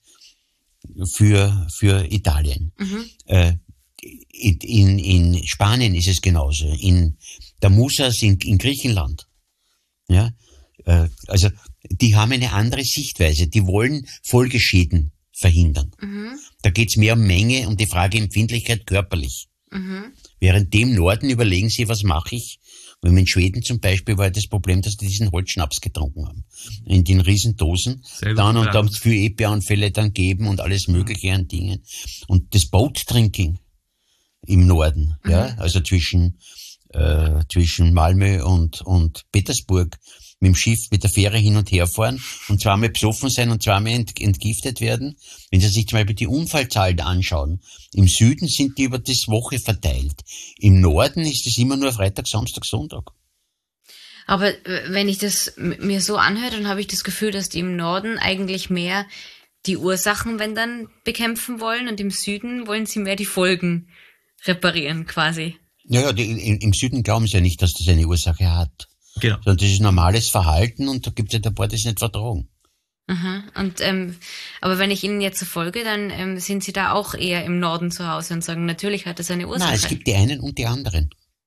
für für Italien. Mhm. Äh, in in Spanien ist es genauso. In der Musas in, in Griechenland. Ja, äh, also die haben eine andere Sichtweise. Die wollen Folgeschäden verhindern. Mhm. Da geht's mehr um Menge, um die Frage Empfindlichkeit körperlich. Mhm. Während dem Norden überlegen sie, was mache ich? Wenn in Schweden zum Beispiel war das Problem, dass die diesen Holzschnaps getrunken haben. In den Riesendosen. Selber dann und dann für E P-Anfälle dann geben und alles mögliche mhm. an Dingen. Und das Boat-Drinking im Norden, mhm. ja, also zwischen, äh, zwischen Malmö und, und Petersburg, mit dem Schiff, mit der Fähre hin und her fahren und zweimal besoffen sein und zweimal ent, entgiftet werden. Wenn Sie sich zum Beispiel die Unfallzahlen anschauen, im Süden sind die über die Woche verteilt. Im Norden ist es immer nur Freitag, Samstag, Sonntag. Aber wenn ich das mir so anhöre, dann habe ich das Gefühl, dass die im Norden eigentlich mehr die Ursachen, wenn dann, bekämpfen wollen und im Süden wollen sie mehr die Folgen reparieren quasi. Naja, die, im Süden glauben sie ja nicht, dass das eine Ursache hat. Genau. Sondern das ist normales Verhalten und da gibt es ja ein paar, die es nicht vertragen. Aha. Und, ähm, aber wenn ich Ihnen jetzt so folge, dann ähm, sind Sie da auch eher im Norden zu Hause und sagen, natürlich hat das eine Ursache. Nein, es gibt die einen und die anderen.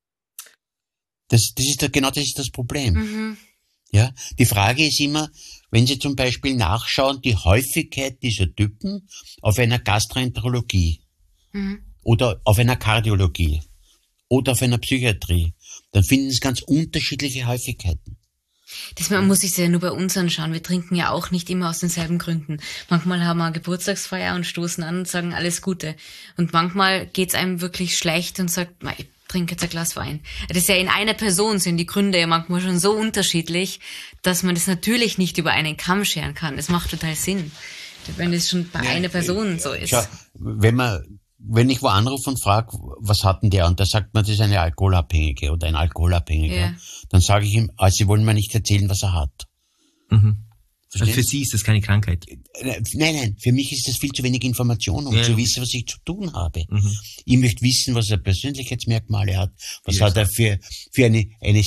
Das, das ist da, genau das ist das Problem. Mhm. Ja, die Frage ist immer, wenn Sie zum Beispiel nachschauen, die Häufigkeit dieser Typen auf einer Gastroenterologie mhm. oder auf einer Kardiologie oder auf einer Psychiatrie, dann finden Sie ganz unterschiedliche Häufigkeiten. Das man muss sich ja nur bei uns anschauen. Wir trinken ja auch nicht immer aus denselben Gründen. Manchmal haben wir eine Geburtstagsfeier und stoßen an und sagen alles Gute. Und manchmal geht's einem wirklich schlecht und sagt, ich trinke jetzt ein Glas Wein. Das ist ja in einer Person, sind die Gründe ja manchmal schon so unterschiedlich, dass man das natürlich nicht über einen Kamm scheren kann. Das macht total Sinn, wenn es schon bei ja, einer Person so ist. Schau, wenn man wenn ich wo anrufe und frage, was hat denn der? Und da sagt man, das ist eine Alkoholabhängige oder ein Alkoholabhängiger. Ja. Dann sage ich ihm, also Sie wollen mir nicht erzählen, was er hat. Mhm. Also für Sie ist das keine Krankheit? Nein, nein, für mich ist das viel zu wenig Information, um ja. zu wissen, was ich zu tun habe. Mhm. Ich möchte wissen, was er Persönlichkeitsmerkmale hat, was ja, hat er für, für eine, eine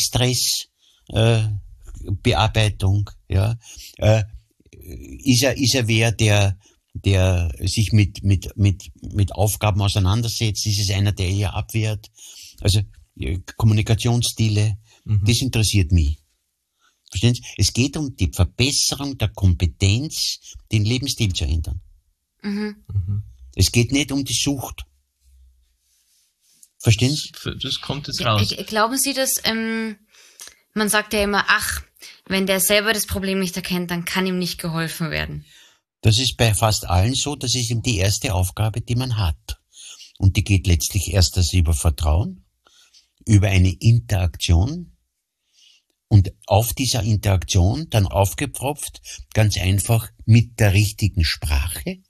Stressbearbeitung, äh, ja. Äh, ist er, ist er wer, der, der sich mit, mit, mit, mit Aufgaben auseinandersetzt? Ist es einer, der eher abwehrt? Also, Kommunikationsstile, mhm. das interessiert mich. Verstehen Sie? Es geht um die Verbesserung der Kompetenz, den Lebensstil zu ändern. Mhm. Mhm. Es geht nicht um die Sucht. Verstehen Sie? Das kommt jetzt raus. Ja, glauben Sie, dass, ähm, man sagt ja immer, ach, wenn der selber das Problem nicht erkennt, dann kann ihm nicht geholfen werden. Das ist bei fast allen so, das ist eben die erste Aufgabe, die man hat. Und die geht letztlich erst das über Vertrauen, über eine Interaktion, und auf dieser Interaktion dann aufgepfropft, ganz einfach mit der richtigen Sprache,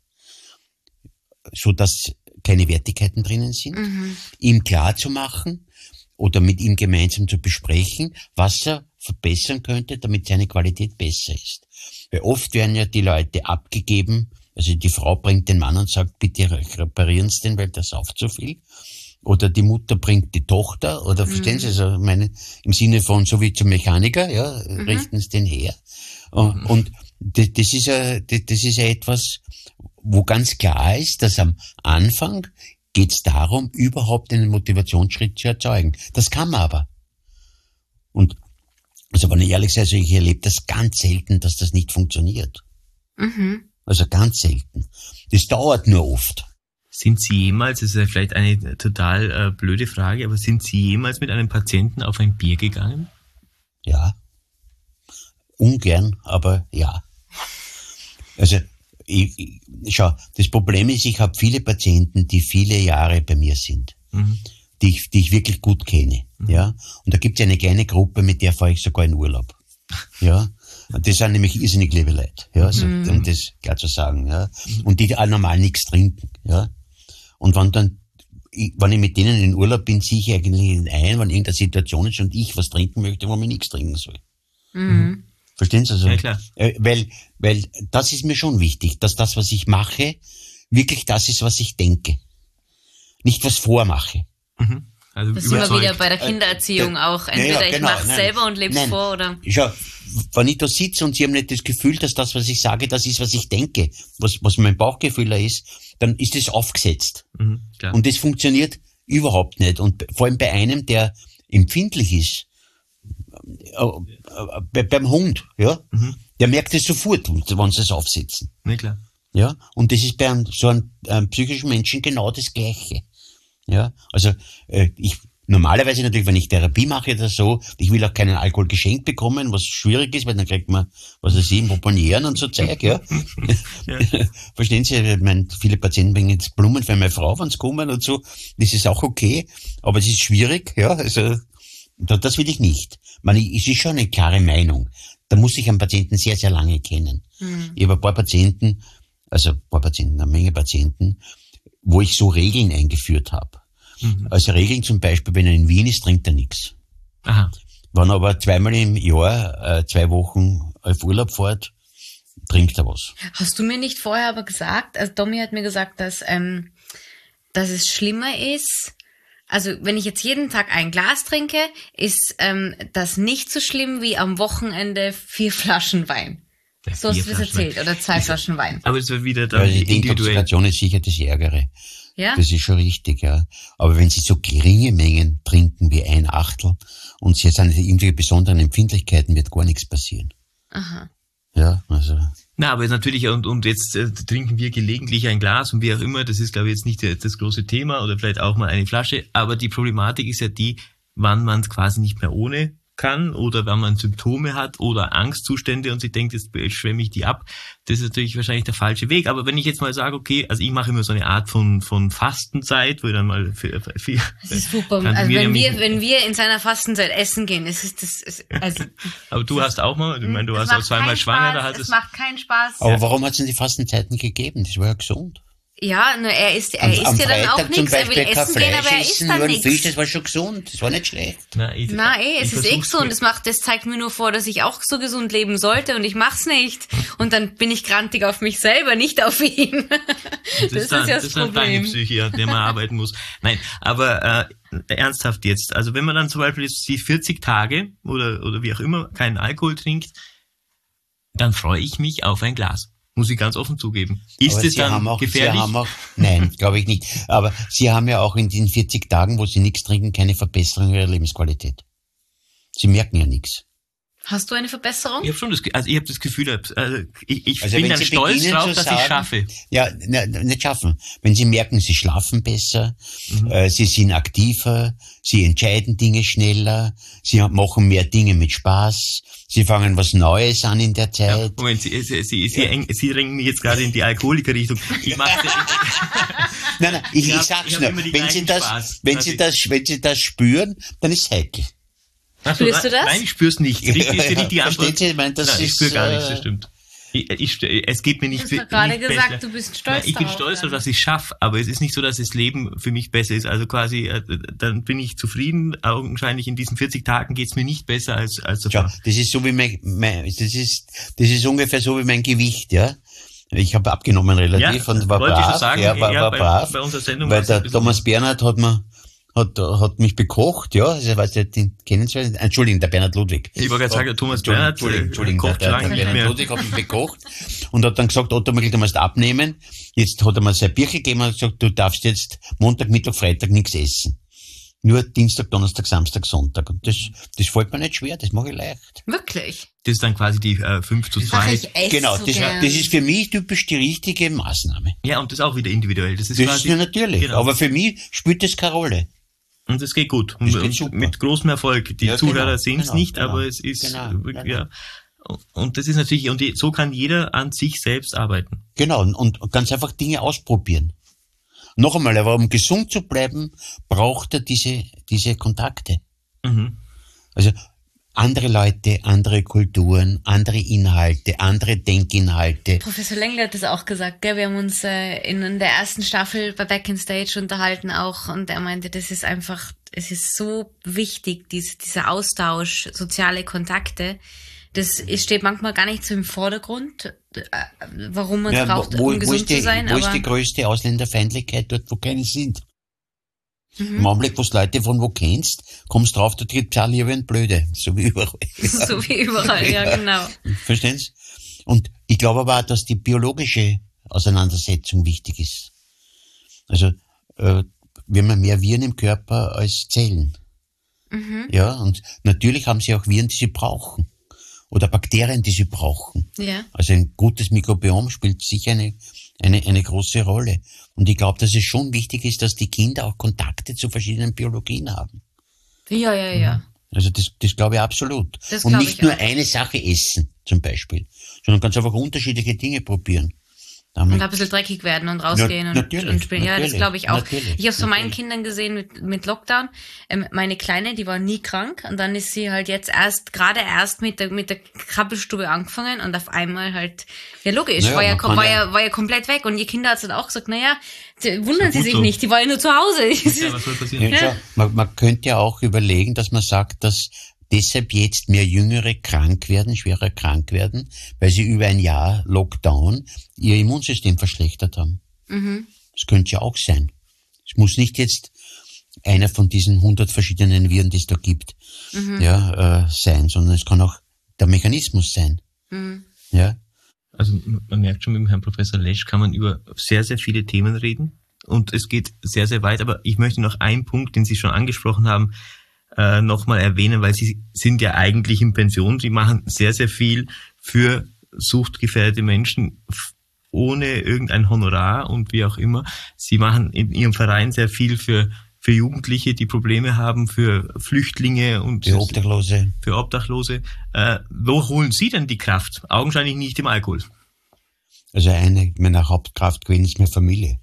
so dass keine Wertigkeiten drinnen sind, mhm. ihm klar zu machen oder mit ihm gemeinsam zu besprechen, was er verbessern könnte, damit seine Qualität besser ist. Weil oft werden ja die Leute abgegeben, also die Frau bringt den Mann und sagt, bitte reparieren Sie den, weil der sauft so viel. Oder die Mutter bringt die Tochter, oder mhm. verstehen Sie, also meine, im Sinne von, so wie zum Mechaniker, ja, mhm. richten Sie den her. Mhm. Und das, das ist ja, das, das ist ja etwas, wo ganz klar ist, dass am Anfang geht es darum, überhaupt einen Motivationsschritt zu erzeugen. Das kann man aber. Und, also wenn ich ehrlich sage, also ich erlebe das ganz selten, dass das nicht funktioniert. Mhm. Also ganz selten. Das dauert nur oft. Sind Sie jemals, das ist ja vielleicht eine total äh, blöde Frage, aber sind Sie jemals mit einem Patienten auf ein Bier gegangen? Ja. Ungern, aber ja. Also, ich, ich, schau, das Problem ist, ich habe viele Patienten, die viele Jahre bei mir sind, mhm. die, ich, die ich wirklich gut kenne. Mhm. Ja? Und da gibt es eine kleine Gruppe, mit der fahre ich sogar in Urlaub. Ja. Und das sind nämlich irrsinnig liebe Leute, ja, also, mhm. um das klar zu sagen. Ja? Und die all normal nichts trinken. Ja? Und wenn dann, ich, wenn ich mit denen in Urlaub bin, ziehe ich eigentlich ein, wenn irgendeine Situation ist und ich was trinken möchte, wo ich nichts trinken soll. Mhm. Verstehen Sie? Also, ja, klar. Äh, weil, weil das ist mir schon wichtig, dass das, was ich mache, wirklich das ist, was ich denke. Nicht was vormache. Mhm. Also das ist immer wieder bei der Kindererziehung äh, auch. Entweder ja, genau, ich mache es selber und lebe es vor, oder? Schau, wenn ich da sitze und Sie haben nicht das Gefühl, dass das, was ich sage, das ist, was ich denke, was, was mein Bauchgefühl ist, dann ist das aufgesetzt. Mhm, und das funktioniert überhaupt nicht. Und vor allem bei einem, der empfindlich ist, äh, äh, beim Hund, ja, mhm. der merkt es sofort, wenn Sie es aufsetzen. Ja, klar. Ja, und das ist bei einem, so einem, einem psychischen Menschen genau das Gleiche. Ja, also äh, ich normalerweise natürlich, wenn ich Therapie mache oder so, ich will auch keinen Alkohol geschenkt bekommen, was schwierig ist, weil dann kriegt man, was weiß ich, Proponieren und so Zeug, ja. ja. Verstehen Sie, ich meine, viele Patienten bringen jetzt Blumen für meine Frau, wenn sie kommen und so, das ist auch okay, aber es ist schwierig, ja, also das will ich nicht. Man, es ist schon eine klare Meinung. Da muss ich einen Patienten sehr, sehr lange kennen. Mhm. Ich habe ein paar Patienten, also ein paar Patienten, eine Menge Patienten, wo ich so Regeln eingeführt habe. Mhm. Also Regeln zum Beispiel, wenn er in Wien ist, trinkt er nichts. Aha. Wenn er aber zweimal im Jahr, äh, zwei Wochen auf Urlaub fährt, trinkt er was. Hast du mir nicht vorher aber gesagt, also Tommy hat mir gesagt, dass, ähm, dass es schlimmer ist, also wenn ich jetzt jeden Tag ein Glas trinke, ist ähm, das nicht so schlimm wie am Wochenende vier Flaschen Wein. Ja, so hast du es erzählt, oder zwei Flaschen Wein. Aber es war wieder dann ja, die Intoxikation ist sicher das Ärgere. Ja? Das ist schon richtig, ja. Aber wenn Sie so geringe Mengen trinken wie ein Achtel und Sie jetzt an irgendwelche besonderen Empfindlichkeiten, wird gar nichts passieren. Aha. Ja, also. Na, aber natürlich, und, und jetzt äh, trinken wir gelegentlich ein Glas und wie auch immer, das ist, glaube ich, jetzt nicht das große Thema oder vielleicht auch mal eine Flasche, aber die Problematik ist ja die, wann man es quasi nicht mehr ohne kann oder wenn man Symptome hat oder Angstzustände und sich denkt, jetzt schwemme ich die ab, das ist natürlich wahrscheinlich der falsche Weg. Aber wenn ich jetzt mal sage, okay, also ich mache immer so eine Art von von Fastenzeit, wo ich dann mal für, für, für das ist super. Also wenn wir wenn wir in seiner Fastenzeit essen gehen, ist es das ist, also aber du hast auch mal, ich meine, du warst auch zweimal schwanger, da hat es macht keinen Spaß. Aber warum hat es denn die Fastenzeiten gegeben? Das war ja gesund. Ja, nur er isst, er Am, isst am ja dann auch Freitag zum nichts. Er will Beispiel kein essen gehen, aber er Fleisch isst essen, dann nur ein Fisch, nichts. das war schon gesund, das war nicht schlecht. Na, ich, Na eh, es ich ist eh versuch's gesund. mir- Das macht, das zeigt mir nur vor, dass ich auch so gesund leben sollte und ich mach's nicht. Und dann bin ich grantig auf mich selber, nicht auf ihn. Das, Das, ist dann, ja das das ist dann deine Problem. Psyche, an der man arbeiten muss. Nein, aber äh, ernsthaft jetzt. Also wenn man dann zum Beispiel jetzt die vierzig Tage oder, oder wie auch immer keinen Alkohol trinkt, dann freue ich mich auf ein Glas. Muss ich ganz offen zugeben. Ist Aber es Sie dann haben auch, gefährlich? Sie haben auch, nein, glaube ich nicht. Aber Sie haben ja auch in den vierzig Tagen, wo Sie nichts trinken, keine Verbesserung Ihrer Lebensqualität. Sie merken ja nichts. Hast du eine Verbesserung? Ich habe schon das, Ge- also ich habe das Gefühl, also ich, ich Also bin wenn dann Sie stolz beginnen drauf, zu dass ich sagen- schaffe. Ja, ne, nicht schaffen. Wenn Sie merken, Sie schlafen besser, Mhm. äh, Sie sind aktiver, Sie entscheiden Dinge schneller, Sie machen mehr Dinge mit Spaß, Sie fangen was Neues an in der Ja, Zeit. Moment, Sie, Sie, Sie, Sie, eng, Sie drängen mich jetzt gerade in die Alkoholikerrichtung. Ich mache Nein, nein, ich, Ich ich, hab- sag's ich hab nur, immer die wenn Sie gleichen das, Spaß. wenn Also Sie das, wenn Sie das spüren, dann ist es heikel. Also, Spürst du das? Nein, ich spür's nicht. Richtig ist ja nicht die Antwort. Verstehen Sie? Ich meine, das Nein, ich ist, spüre gar äh, nichts, das stimmt. Ich, ich, es geht mir nicht, Du hast doch gerade nicht gesagt, besser. du bist stolz Nein, ich bin darauf, stolz darauf, ja. dass ich es schaffe, aber es ist nicht so, dass das Leben für mich besser ist. Also quasi, äh, dann bin ich zufrieden. Augenscheinlich in diesen vierzig Tagen geht's mir nicht besser als, als Schau, davor. das ist so wie mein, mein das ist, das ist ungefähr so wie mein Gewicht, ja. Ich habe abgenommen relativ Ja, und war wollte ich brav, schon sagen, ja, war, ja, war bei- brav, bei unserer Sendung weil war's ein der bisschen Thomas mehr. Bernhard hat mir, hat, hat mich bekocht, ja, also, weiß ich, den kennen Sie, Entschuldigung, der Bernhard Ludwig. Ich wollte gerade sagen, der Thomas Entschuldigung, Bernhard Entschuldigung, äh, Entschuldigung, kocht der, der, lange der nicht Bernhard mehr. Ludwig hat mich bekocht und hat dann gesagt, Otto Michel, du musst abnehmen. Jetzt hat er mir sein Birche gegeben und gesagt, du darfst jetzt Montag, Mittwoch, Freitag nichts essen. Nur Dienstag, Donnerstag, Samstag, Sonntag. Und das, das fällt mir nicht schwer, das mache ich leicht. Wirklich? Das ist dann quasi die äh, fünf zu Ach, zwei. ich esse Genau, so das, gern. das ist für mich typisch die richtige Maßnahme. Ja, und das ist auch wieder individuell. Das ist Das quasi, ist ja natürlich. Genau. Aber für mich spielt das keine Rolle. Und es geht gut. Das Und, geht und super. mit großem Erfolg. Die Ja, Zuhörer genau, sehen es genau, nicht, genau. aber es ist Genau, wirklich, genau. ja. Und das ist natürlich, und so kann jeder an sich selbst arbeiten. Genau, und, und ganz einfach Dinge ausprobieren. Noch einmal, aber um gesund zu bleiben, braucht er diese, diese Kontakte. Mhm. Also andere Leute, andere Kulturen, andere Inhalte, andere Denkinhalte. Professor Lengler hat das auch gesagt, gell? Wir haben uns äh, in, in der ersten Staffel bei Back in Stage unterhalten auch und er meinte, das ist einfach, es ist so wichtig, dies, dieser Austausch, soziale Kontakte. Das ist, steht manchmal gar nicht so im Vordergrund, äh, warum man es Ja, braucht, wo, um wo, gesund ist die, zu sein. wo ist Aber die größte Ausländerfeindlichkeit? Dort, wo keine sind. Mhm. Im Augenblick, wo du Leute von wo kennst, kommst drauf, da tritt Psalm wie ein Blöde. So wie überall. so wie überall, ja genau. Verstehen Sie? Und ich glaube aber auch, dass die biologische Auseinandersetzung wichtig ist. Also, äh, wir haben mehr Viren im Körper als Zellen. Mhm. Ja, und natürlich haben sie auch Viren, die sie brauchen. Oder Bakterien, die sie brauchen. Ja. Also ein gutes Mikrobiom spielt sicher eine, eine, eine große Rolle. Und ich glaube, dass es schon wichtig ist, dass die Kinder auch Kontakte zu verschiedenen Biologien haben. Ja, ja, ja. Also das, das glaube ich absolut. Das Und glaube nicht ich nur auch. eine Sache essen, zum Beispiel, sondern ganz einfach unterschiedliche Dinge probieren. Damit, Und ein bisschen dreckig werden und rausgehen Na- und, natürlich, und spielen. Ja, das natürlich, glaube ich auch. natürlich, Ich habe es von meinen natürlich. Kindern gesehen mit, mit Lockdown. Ähm, meine Kleine, die war nie krank und dann ist sie halt jetzt erst, gerade erst mit der, mit der Krabbelstube angefangen und auf einmal halt, ja logisch, Naja, war, ja, man kann war, ja- ja, war ja komplett weg und ihr Kinder hat dann auch gesagt, naja, wundern Sie gut sich so. nicht, die war ja nur zu Hause. Ja, was soll passieren? Ja, schau, man, man könnte ja auch überlegen, dass man sagt, dass deshalb jetzt mehr Jüngere krank werden, schwerer krank werden, weil sie über ein Jahr Lockdown ihr Immunsystem verschlechtert haben. Mhm. Das könnte ja auch sein. Es muss nicht jetzt einer von diesen hundert verschiedenen Viren, die es da gibt, Mhm. ja, äh, sein, sondern es kann auch der Mechanismus sein. Mhm. Ja. Also man merkt schon, mit dem Herrn Professor Lesch kann man über sehr, sehr viele Themen reden und es geht sehr, sehr weit, aber ich möchte noch einen Punkt, den Sie schon angesprochen haben, äh, nochmal erwähnen, weil Sie sind ja eigentlich in Pension, Sie machen sehr, sehr viel für suchtgefährdete Menschen f- ohne irgendein Honorar und wie auch immer. Sie machen in Ihrem Verein sehr viel für für Jugendliche, die Probleme haben, für Flüchtlinge und Die Obdachlose. für Obdachlose. Äh, wo holen Sie denn die Kraft? Augenscheinlich nicht im Alkohol. Also eine meiner Hauptkraftquellen ist meine Familie.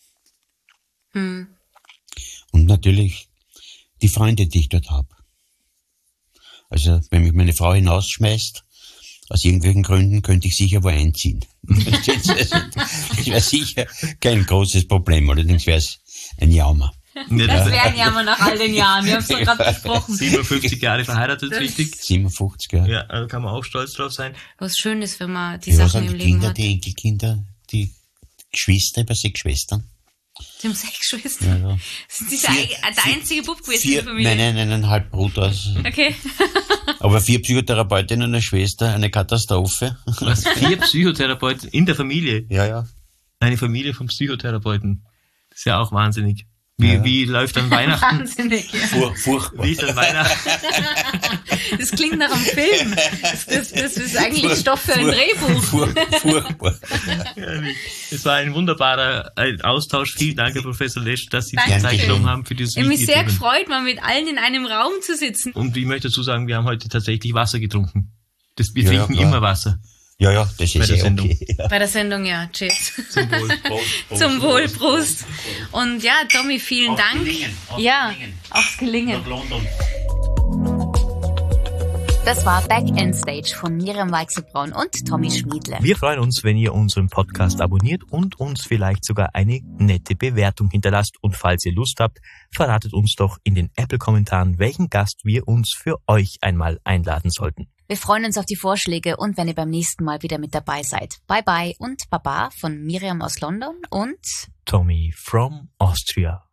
Mhm. Und natürlich die Freunde, die ich dort habe. Also wenn mich meine Frau hinausschmeißt aus irgendwelchen Gründen könnte ich sicher wo einziehen. Das wäre sicher kein großes Problem, allerdings wäre es ein Jammer. Das wären ja mal nach all den Jahren, wir haben es doch gerade besprochen. siebenundfünfzig Jahre verheiratet, richtig? siebenundfünfzig, ja. Ja, da kann man auch stolz drauf sein. Was schön ist, wenn man die Ja, was Sachen haben im die Leben Kinder, hat. die Enkelkinder, die Geschwister, über sechs Schwestern? Die haben sechs Schwestern. Ja, ja. Sind die der, der einzige Bub gewesen in Vier, der Familie? nein, nein, eineinhalb Bruder. Also. Okay. Aber vier Psychotherapeutinnen und eine Schwester, eine Katastrophe. Was? Vier Psychotherapeuten in der Familie? Ja, ja. Eine Familie von Psychotherapeuten. Das ist ja auch wahnsinnig. Wie, Ja. wie läuft dann Weihnachten? Wahnsinnig, ja. Fur, furchtbar. Wie ist dann Weihnachten? Das klingt nach einem Film. Das, das, das ist eigentlich Stoff für ein Fur- Drehbuch. Fur, furchtbar. Herrlich. Es war ein wunderbarer ein Austausch. Vielen Dank, Herr Professor Lesch, dass Sie die Dankeschön. Zeit genommen haben für dieses Ich habe mich wichtige sehr Thema. gefreut, mal mit allen in einem Raum zu sitzen. Und ich möchte dazu sagen, wir haben heute tatsächlich Wasser getrunken. Das, wir Ja, trinken klar. immer Wasser. Ja, ja, das Bei ist der eh Sendung. okay. Ja. Bei der Sendung, ja. Cheers. Zum Wohl. Zum Wohl, Prost. Und ja, Tommy, vielen Dank. Ja, aufs Gelingen. Das war Back in Stage von Miriam Weichselbraun und Tommy Schmiedle. Wir freuen uns, wenn ihr unseren Podcast abonniert und uns vielleicht sogar eine nette Bewertung hinterlasst. Und falls ihr Lust habt, verratet uns doch in den Apple-Kommentaren, welchen Gast wir uns für euch einmal einladen sollten. Wir freuen uns auf die Vorschläge und wenn ihr beim nächsten Mal wieder mit dabei seid. Bye bye und Baba von Miriam aus London und Tommy from Austria.